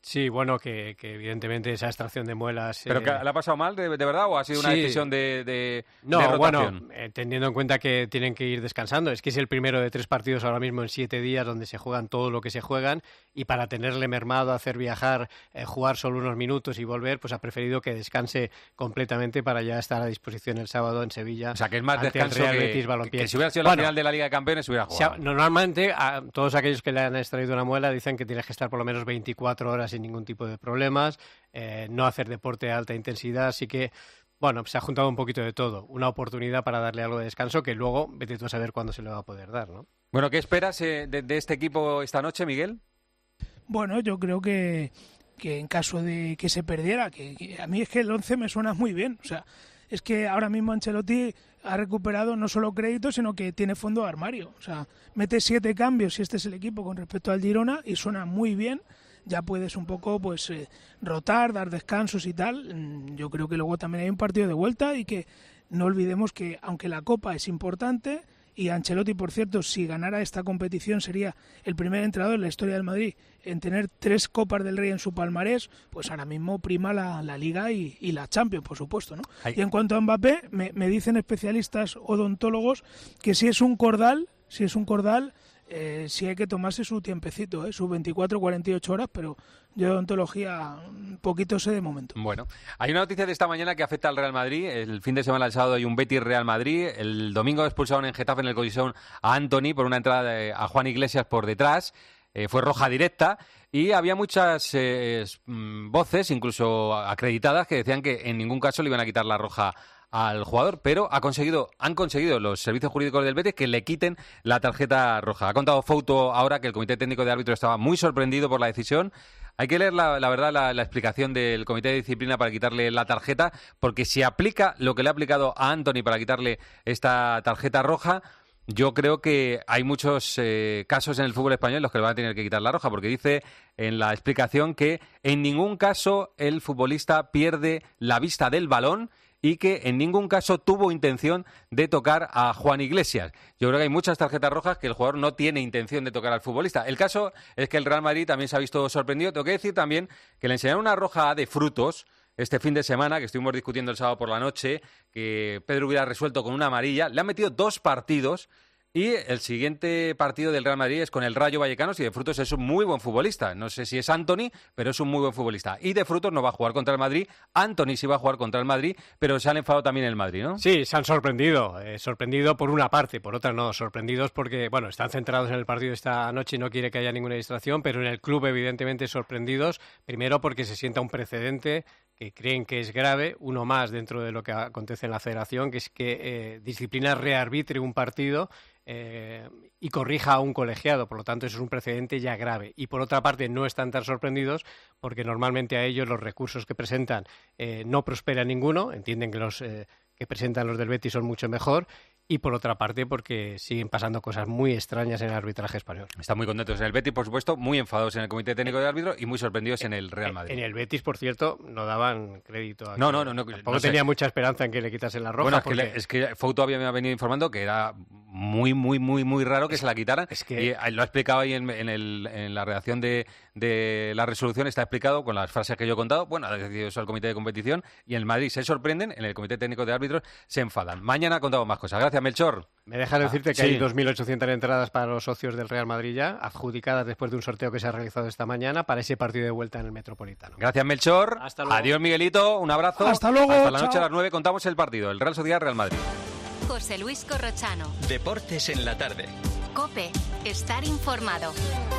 Sí, bueno, que, que evidentemente esa extracción de muelas... ¿Pero eh... que le ha pasado mal, de, de verdad, o ha sido una sí. decisión de, de, no, de rotación? Bueno, eh, teniendo en cuenta que tienen que ir descansando, es que es el primero de tres partidos ahora mismo en siete días donde se juegan todo lo que se juegan, y para tenerle mermado, hacer viajar, eh, jugar solo unos minutos y volver, pues ha preferido que descanse completamente para ya estar a disposición el sábado en Sevilla. O sea, que es más ante descanso el Real que, Betis Balompié. que si hubiera sido bueno, la final de la Liga de Campeones hubiera jugado. O sea, normalmente, a todos aquellos que le han extraído una muela dicen que tienes que estar por lo menos veinticuatro horas sin ningún tipo de problemas, eh, no hacer deporte de alta intensidad, así que, bueno, se ha juntado un poquito de todo. Una oportunidad para darle algo de descanso que luego vete tú a saber cuándo se le va a poder dar, ¿no? Bueno, ¿qué esperas eh, de, de este equipo esta noche, Miguel? Bueno, yo creo que, que en caso de que se perdiera, que, que a mí es que el once me suena muy bien, o sea, es que ahora mismo Ancelotti ha recuperado no solo crédito, sino que tiene fondo de armario. O sea, mete siete cambios, y este es el equipo con respecto al Girona, y suena muy bien. Ya puedes un poco pues eh, rotar, dar descansos y tal. Yo creo que luego también hay un partido de vuelta, y que no olvidemos que aunque la Copa es importante, y Ancelotti, por cierto, si ganara esta competición sería el primer entrenador en la historia del Madrid en tener tres Copas del Rey en su palmarés, pues ahora mismo prima la, la Liga y, y la Champions, por supuesto, ¿no? Ay. Y en cuanto a Mbappé, me, me dicen especialistas odontólogos que si es un cordal, si es un cordal, eh, sí hay que tomarse su tiempecito, ¿eh? Sus veinticuatro, cuarenta y ocho horas, pero yo de odontología poquito sé de momento. Bueno, hay una noticia de esta mañana que afecta al Real Madrid. El fin de semana, el sábado, hay un Betis-Real Madrid. El domingo expulsaron en Getafe, en el Coliseo, a Antony por una entrada de, a Juan Iglesias por detrás. Eh, fue roja directa, y había muchas eh, voces, incluso acreditadas, que decían que en ningún caso le iban a quitar la roja al jugador, pero ha conseguido, han conseguido los servicios jurídicos del Betis que le quiten la tarjeta roja. Ha contado Fouto ahora que el Comité Técnico de Árbitros estaba muy sorprendido por la decisión. Hay que leer, la, la verdad, la, la explicación del Comité de Disciplina para quitarle la tarjeta, porque si aplica lo que le ha aplicado a Antony para quitarle esta tarjeta roja, yo creo que hay muchos eh, casos en el fútbol español en los que le van a tener que quitar la roja, porque dice en la explicación que en ningún caso el futbolista pierde la vista del balón y que en ningún caso tuvo intención de tocar a Juan Iglesias. Yo creo que hay muchas tarjetas rojas que el jugador no tiene intención de tocar al futbolista. El caso es que el Real Madrid también se ha visto sorprendido. Tengo que decir también que le enseñaron una roja de frutos este fin de semana, que estuvimos discutiendo el sábado por la noche, que Pedro hubiera resuelto con una amarilla. Le han metido dos partidos. Y el siguiente partido del Real Madrid es con el Rayo Vallecano, y de Frutos es un muy buen futbolista. No sé si es Antony, pero es un muy buen futbolista. Y de Frutos no va a jugar contra el Madrid. Antony sí va a jugar contra el Madrid, pero se han enfadado también el Madrid, ¿no? Sí, se han sorprendido. Eh, sorprendido por una parte, por otra no. Sorprendidos porque, bueno, están centrados en el partido esta noche y no quiere que haya ninguna distracción, pero en el club evidentemente sorprendidos. Primero porque se sienta un precedente que creen que es grave, uno más dentro de lo que acontece en la federación, que es que eh, disciplina rearbitre un partido eh, y corrija a un colegiado. Por lo tanto, eso es un precedente ya grave. Y por otra parte, no están tan sorprendidos porque normalmente a ellos los recursos que presentan eh, no prospera ninguno. Entienden que los eh, que presentan los del Betis son mucho mejor. Y por otra parte, porque siguen pasando cosas muy extrañas en el arbitraje español. Están muy contentos en el Betis, por supuesto, muy enfadados en el Comité Técnico de Árbitros y muy sorprendidos en el Real Madrid. En el Betis, por cierto, no daban crédito a No, que, no, no. no tampoco no tenía sé. mucha esperanza en que le quitasen la roja. Bueno, es porque... que, le, es que Fouto había me ha venido informando que era muy, muy, muy, muy raro que es, se la quitaran. Es que... Y lo ha explicado ahí en, en, el, en la redacción de, de la resolución, está explicado con las frases que yo he contado. Bueno, ha decidido eso el Comité de Competición, y en el Madrid se sorprenden, en el Comité Técnico de Árbitros se enfadan. Mañana contamos más cosas. Gracias, Melchor. Me deja decirte ah, que sí. hay dos mil ochocientas entradas para los socios del Real Madrid ya, adjudicadas después de un sorteo que se ha realizado esta mañana para ese partido de vuelta en el Metropolitano. Gracias, Melchor. Hasta luego. Adiós, Miguelito. Un abrazo. Hasta luego. Hasta la noche Chao. a las nueve contamos el partido. El Real Sociedad Real Madrid. José Luis Corrochano. Deportes en la tarde. COPE. Estar informado.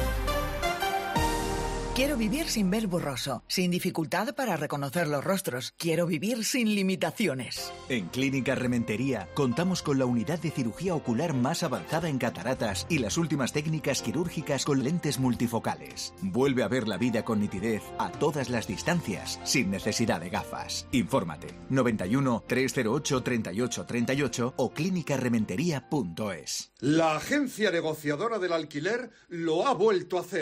Quiero vivir sin ver borroso, sin dificultad para reconocer los rostros. Quiero vivir sin limitaciones. En Clínica Rementería contamos con la unidad de cirugía ocular más avanzada en cataratas y las últimas técnicas quirúrgicas con lentes multifocales. Vuelve a ver la vida con nitidez a todas las distancias, sin necesidad de gafas. Infórmate noventa y uno, trescientos ocho, treinta y ocho treinta y ocho o clínica rementería punto es. La agencia negociadora del alquiler lo ha vuelto a hacer.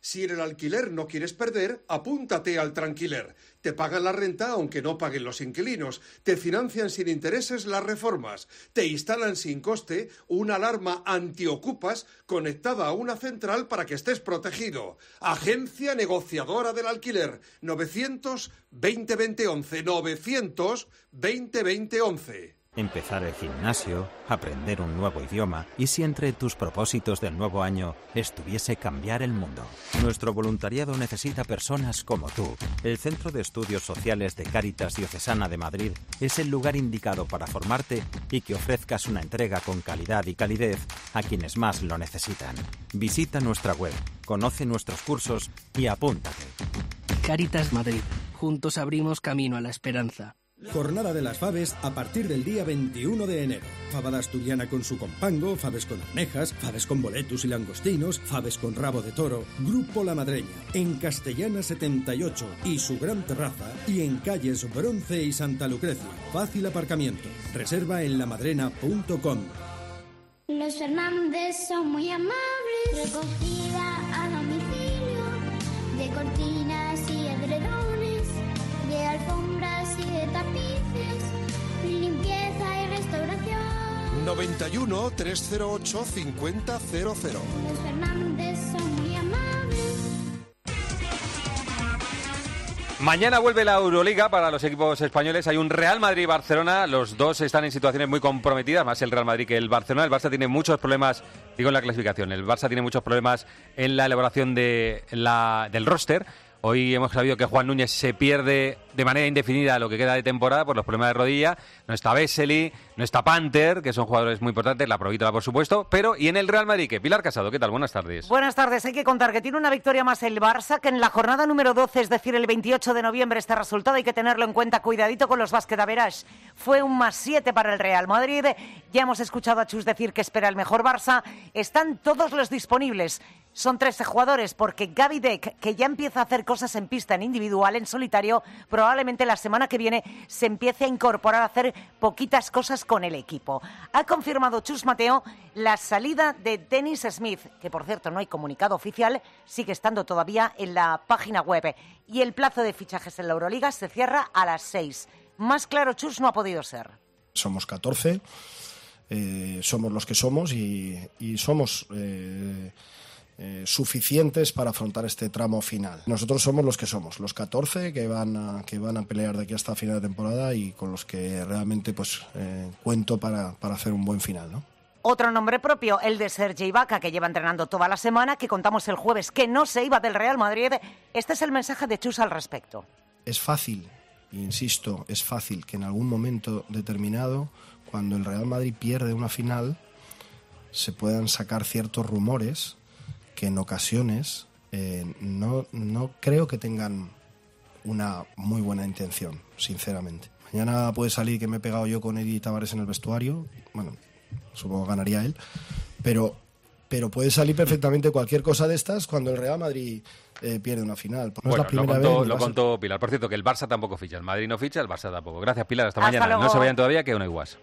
Si en el alquiler no quieres perder, apúntate al Tranquiler. Te pagan la renta aunque no paguen los inquilinos. Te financian sin intereses las reformas. Te instalan sin coste una alarma antiocupas conectada a una central para que estés protegido. Agencia negociadora del alquiler. novecientos veinte veinte once. novecientos veinte veinte once. Empezar el gimnasio, aprender un nuevo idioma y si entre tus propósitos del nuevo año estuviese cambiar el mundo. Nuestro voluntariado necesita personas como tú. El Centro de Estudios Sociales de Cáritas Diocesana de Madrid es el lugar indicado para formarte y que ofrezcas una entrega con calidad y calidez a quienes más lo necesitan. Visita nuestra web, conoce nuestros cursos y apúntate. Cáritas Madrid. Juntos abrimos camino a la esperanza. Jornada de las Faves a partir del día veintiuno de enero. Fabada asturiana con su compango, faves con almejas, faves con boletus y langostinos, faves con rabo de toro. Grupo La Madreña, en Castellana setenta y ocho y su gran terraza, y en calles Bronce y Santa Lucrecia. Fácil aparcamiento. Reserva en lamadrena punto com. Los Fernández son muy amables. Recogida a domicilio de cortinas y edredones, de alfombras y de tapices, limpieza y restauración. noventa y uno, trescientos ocho, cincuenta cero cero. Los Fernández son muy amables. Mañana vuelve la Euroliga para los equipos españoles. Hay un Real Madrid-Barcelona. Los dos están en situaciones muy comprometidas, más el Real Madrid que el Barcelona. El Barça tiene muchos problemas, digo en la clasificación, el Barça tiene muchos problemas en la elaboración de la, del roster. Hoy hemos sabido que Juan Núñez se pierde de manera indefinida lo que queda de temporada por los problemas de rodilla. No está Vesely, no está Panther, que son jugadores muy importantes, la Provítola, por supuesto. Pero, ¿y en el Real Madrid qué? Pilar Casado, ¿qué tal? Buenas tardes. Buenas tardes. Hay que contar que tiene una victoria más el Barça, que en la jornada número doce, es decir, el veintiocho de noviembre, este resultado hay que tenerlo en cuenta. Cuidadito con los Basket Average. Fue un más siete para el Real Madrid. Ya hemos escuchado a Chus decir que espera el mejor Barça. Están todos los disponibles. Son trece jugadores, porque Gaby Deck, que ya empieza a hacer cosas en pista, en individual, en solitario, probablemente la semana que viene se empiece a incorporar a hacer poquitas cosas con el equipo. Ha confirmado Chus Mateo la salida de Dennis Smith, que por cierto no hay comunicado oficial, sigue estando todavía en la página web. Y el plazo de fichajes en la Euroliga se cierra a las seis. Más claro, Chus, no ha podido ser. Somos catorce, eh, somos los que somos y, y somos... Eh, Eh, suficientes para afrontar este tramo final. Nosotros somos los que somos, los catorce que van a, que van a pelear de aquí hasta final de temporada y con los que realmente pues eh, cuento para, para hacer un buen final, ¿no? Otro nombre propio, el de Serge Ibaka, que lleva entrenando toda la semana, que contamos el jueves que no se iba del Real Madrid. Este es el mensaje de Chus al respecto. Es fácil, insisto, es fácil que en algún momento determinado, cuando el Real Madrid pierde una final, se puedan sacar ciertos rumores que en ocasiones eh, no, no creo que tengan una muy buena intención, sinceramente. Mañana puede salir que me he pegado yo con Eddie Tavares en el vestuario, bueno, supongo que ganaría él, pero, pero puede salir perfectamente cualquier cosa de estas cuando el Real Madrid eh, pierde una final. No bueno, es la primera lo contó, vez, lo contó Pilar. Por cierto, que el Barça tampoco ficha, el Madrid no ficha, el Barça tampoco. Gracias, Pilar, hasta, hasta mañana. Luego. No se vayan todavía, que aún hay guas.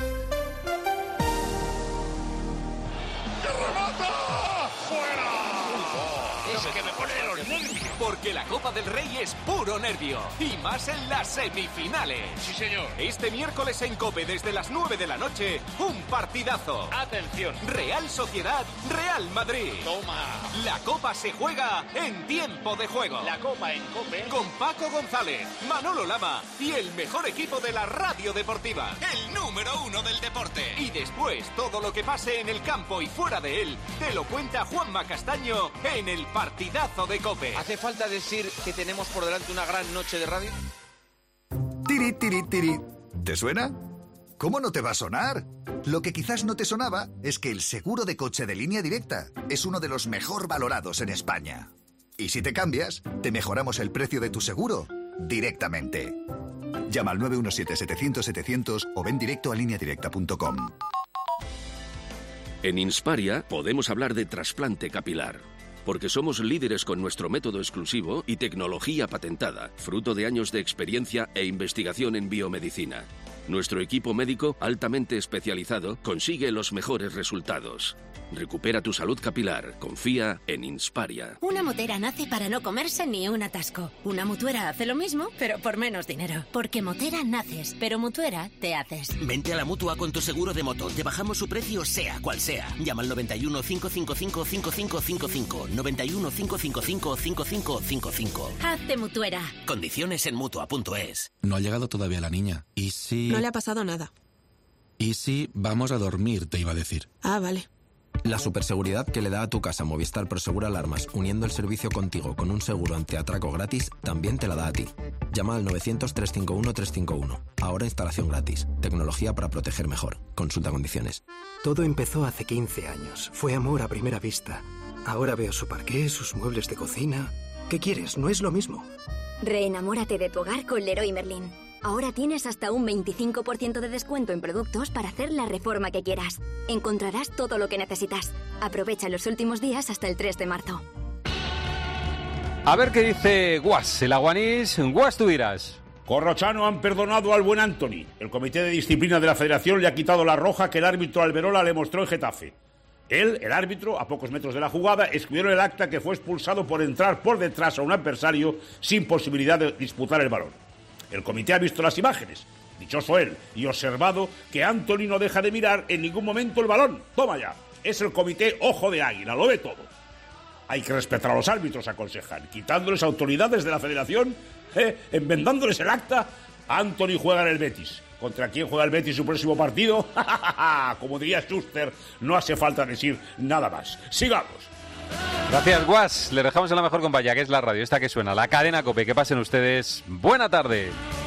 Porque la Copa del Rey es puro nervio, y más en las semifinales. Sí, señor. Este miércoles en COPE, desde las nueve de la noche, un partidazo. Atención. Real Sociedad, Real Madrid. Toma. La Copa se juega en tiempo de juego. La Copa en COPE. Con Paco González, Manolo Lama y el mejor equipo de la radio deportiva. El número uno del deporte. Y después, todo lo que pase en el campo y fuera de él, te lo cuenta Juanma Castaño en el partidazo de COPE. ¿Hace falta decir que tenemos por delante una gran noche de radio? Tiri, tiri, tiri. ¿Te suena? ¿Cómo no te va a sonar? Lo que quizás no te sonaba es que el seguro de coche de Línea Directa es uno de los mejor valorados en España. Y si te cambias, te mejoramos el precio de tu seguro directamente. Llama al nueve uno siete, setecientos, setecientos o ven directo a línea directa punto com. En Insparia podemos hablar de trasplante capilar, porque somos líderes con nuestro método exclusivo y tecnología patentada, fruto de años de experiencia e investigación en biomedicina. Nuestro equipo médico altamente especializado consigue los mejores resultados. Recupera tu salud capilar. Confía en Insparia. Una motera nace para no comerse ni un atasco. Una mutuera hace lo mismo, pero por menos dinero. Porque motera naces, pero mutuera te haces. Vente a la Mutua con tu seguro de moto. Te bajamos su precio sea cual sea. Llama al noventa y uno, cinco cinco cinco, cinco cinco cinco cinco. noventa y uno, cinco cinco cinco, cinco cinco cinco cinco. Hazte mutuera. Condiciones en mutua punto es. No ha llegado todavía la niña. ¿Y si...? No le ha pasado nada. ¿Y si vamos a dormir, te iba a decir? Ah, vale. La superseguridad que le da a tu casa Movistar Prosegur Alarmas, uniendo el servicio contigo con un seguro antiatraco gratis, también te la da a ti. Llama al novecientos, trescientos cincuenta y uno, trescientos cincuenta y uno. Ahora instalación gratis. Tecnología para proteger mejor. Consulta condiciones. Todo empezó hace quince años. Fue amor a primera vista. Ahora veo su parqué, sus muebles de cocina. ¿Qué quieres? No es lo mismo. Reenamórate de tu hogar con Leroy Merlin. Ahora tienes hasta un veinticinco por ciento de descuento en productos para hacer la reforma que quieras. Encontrarás todo lo que necesitas. Aprovecha los últimos días hasta el tres de marzo. A ver qué dice Guas, el aguanís. Guas, tú dirás. Corrochano han perdonado al buen Antony. El comité de disciplina de la federación le ha quitado la roja que el árbitro Alberola le mostró en Getafe. Él, el árbitro, a pocos metros de la jugada, escribió en el acta que fue expulsado por entrar por detrás a un adversario sin posibilidad de disputar el balón. El comité ha visto las imágenes, dichoso él, y observado que Antony no deja de mirar en ningún momento el balón. Toma ya, es el comité ojo de águila, lo ve todo. Hay que respetar a los árbitros, aconsejan, quitándoles autoridades de la federación, eh, enmendándoles el acta. Antony juega en el Betis. ¿Contra quién juega el Betis su próximo partido? Como diría Schuster, no hace falta decir nada más. Sigamos. Gracias, Guas. Le dejamos en la mejor compañía, que es la radio, esta que suena, la cadena COPE. Que pasen ustedes buena tarde.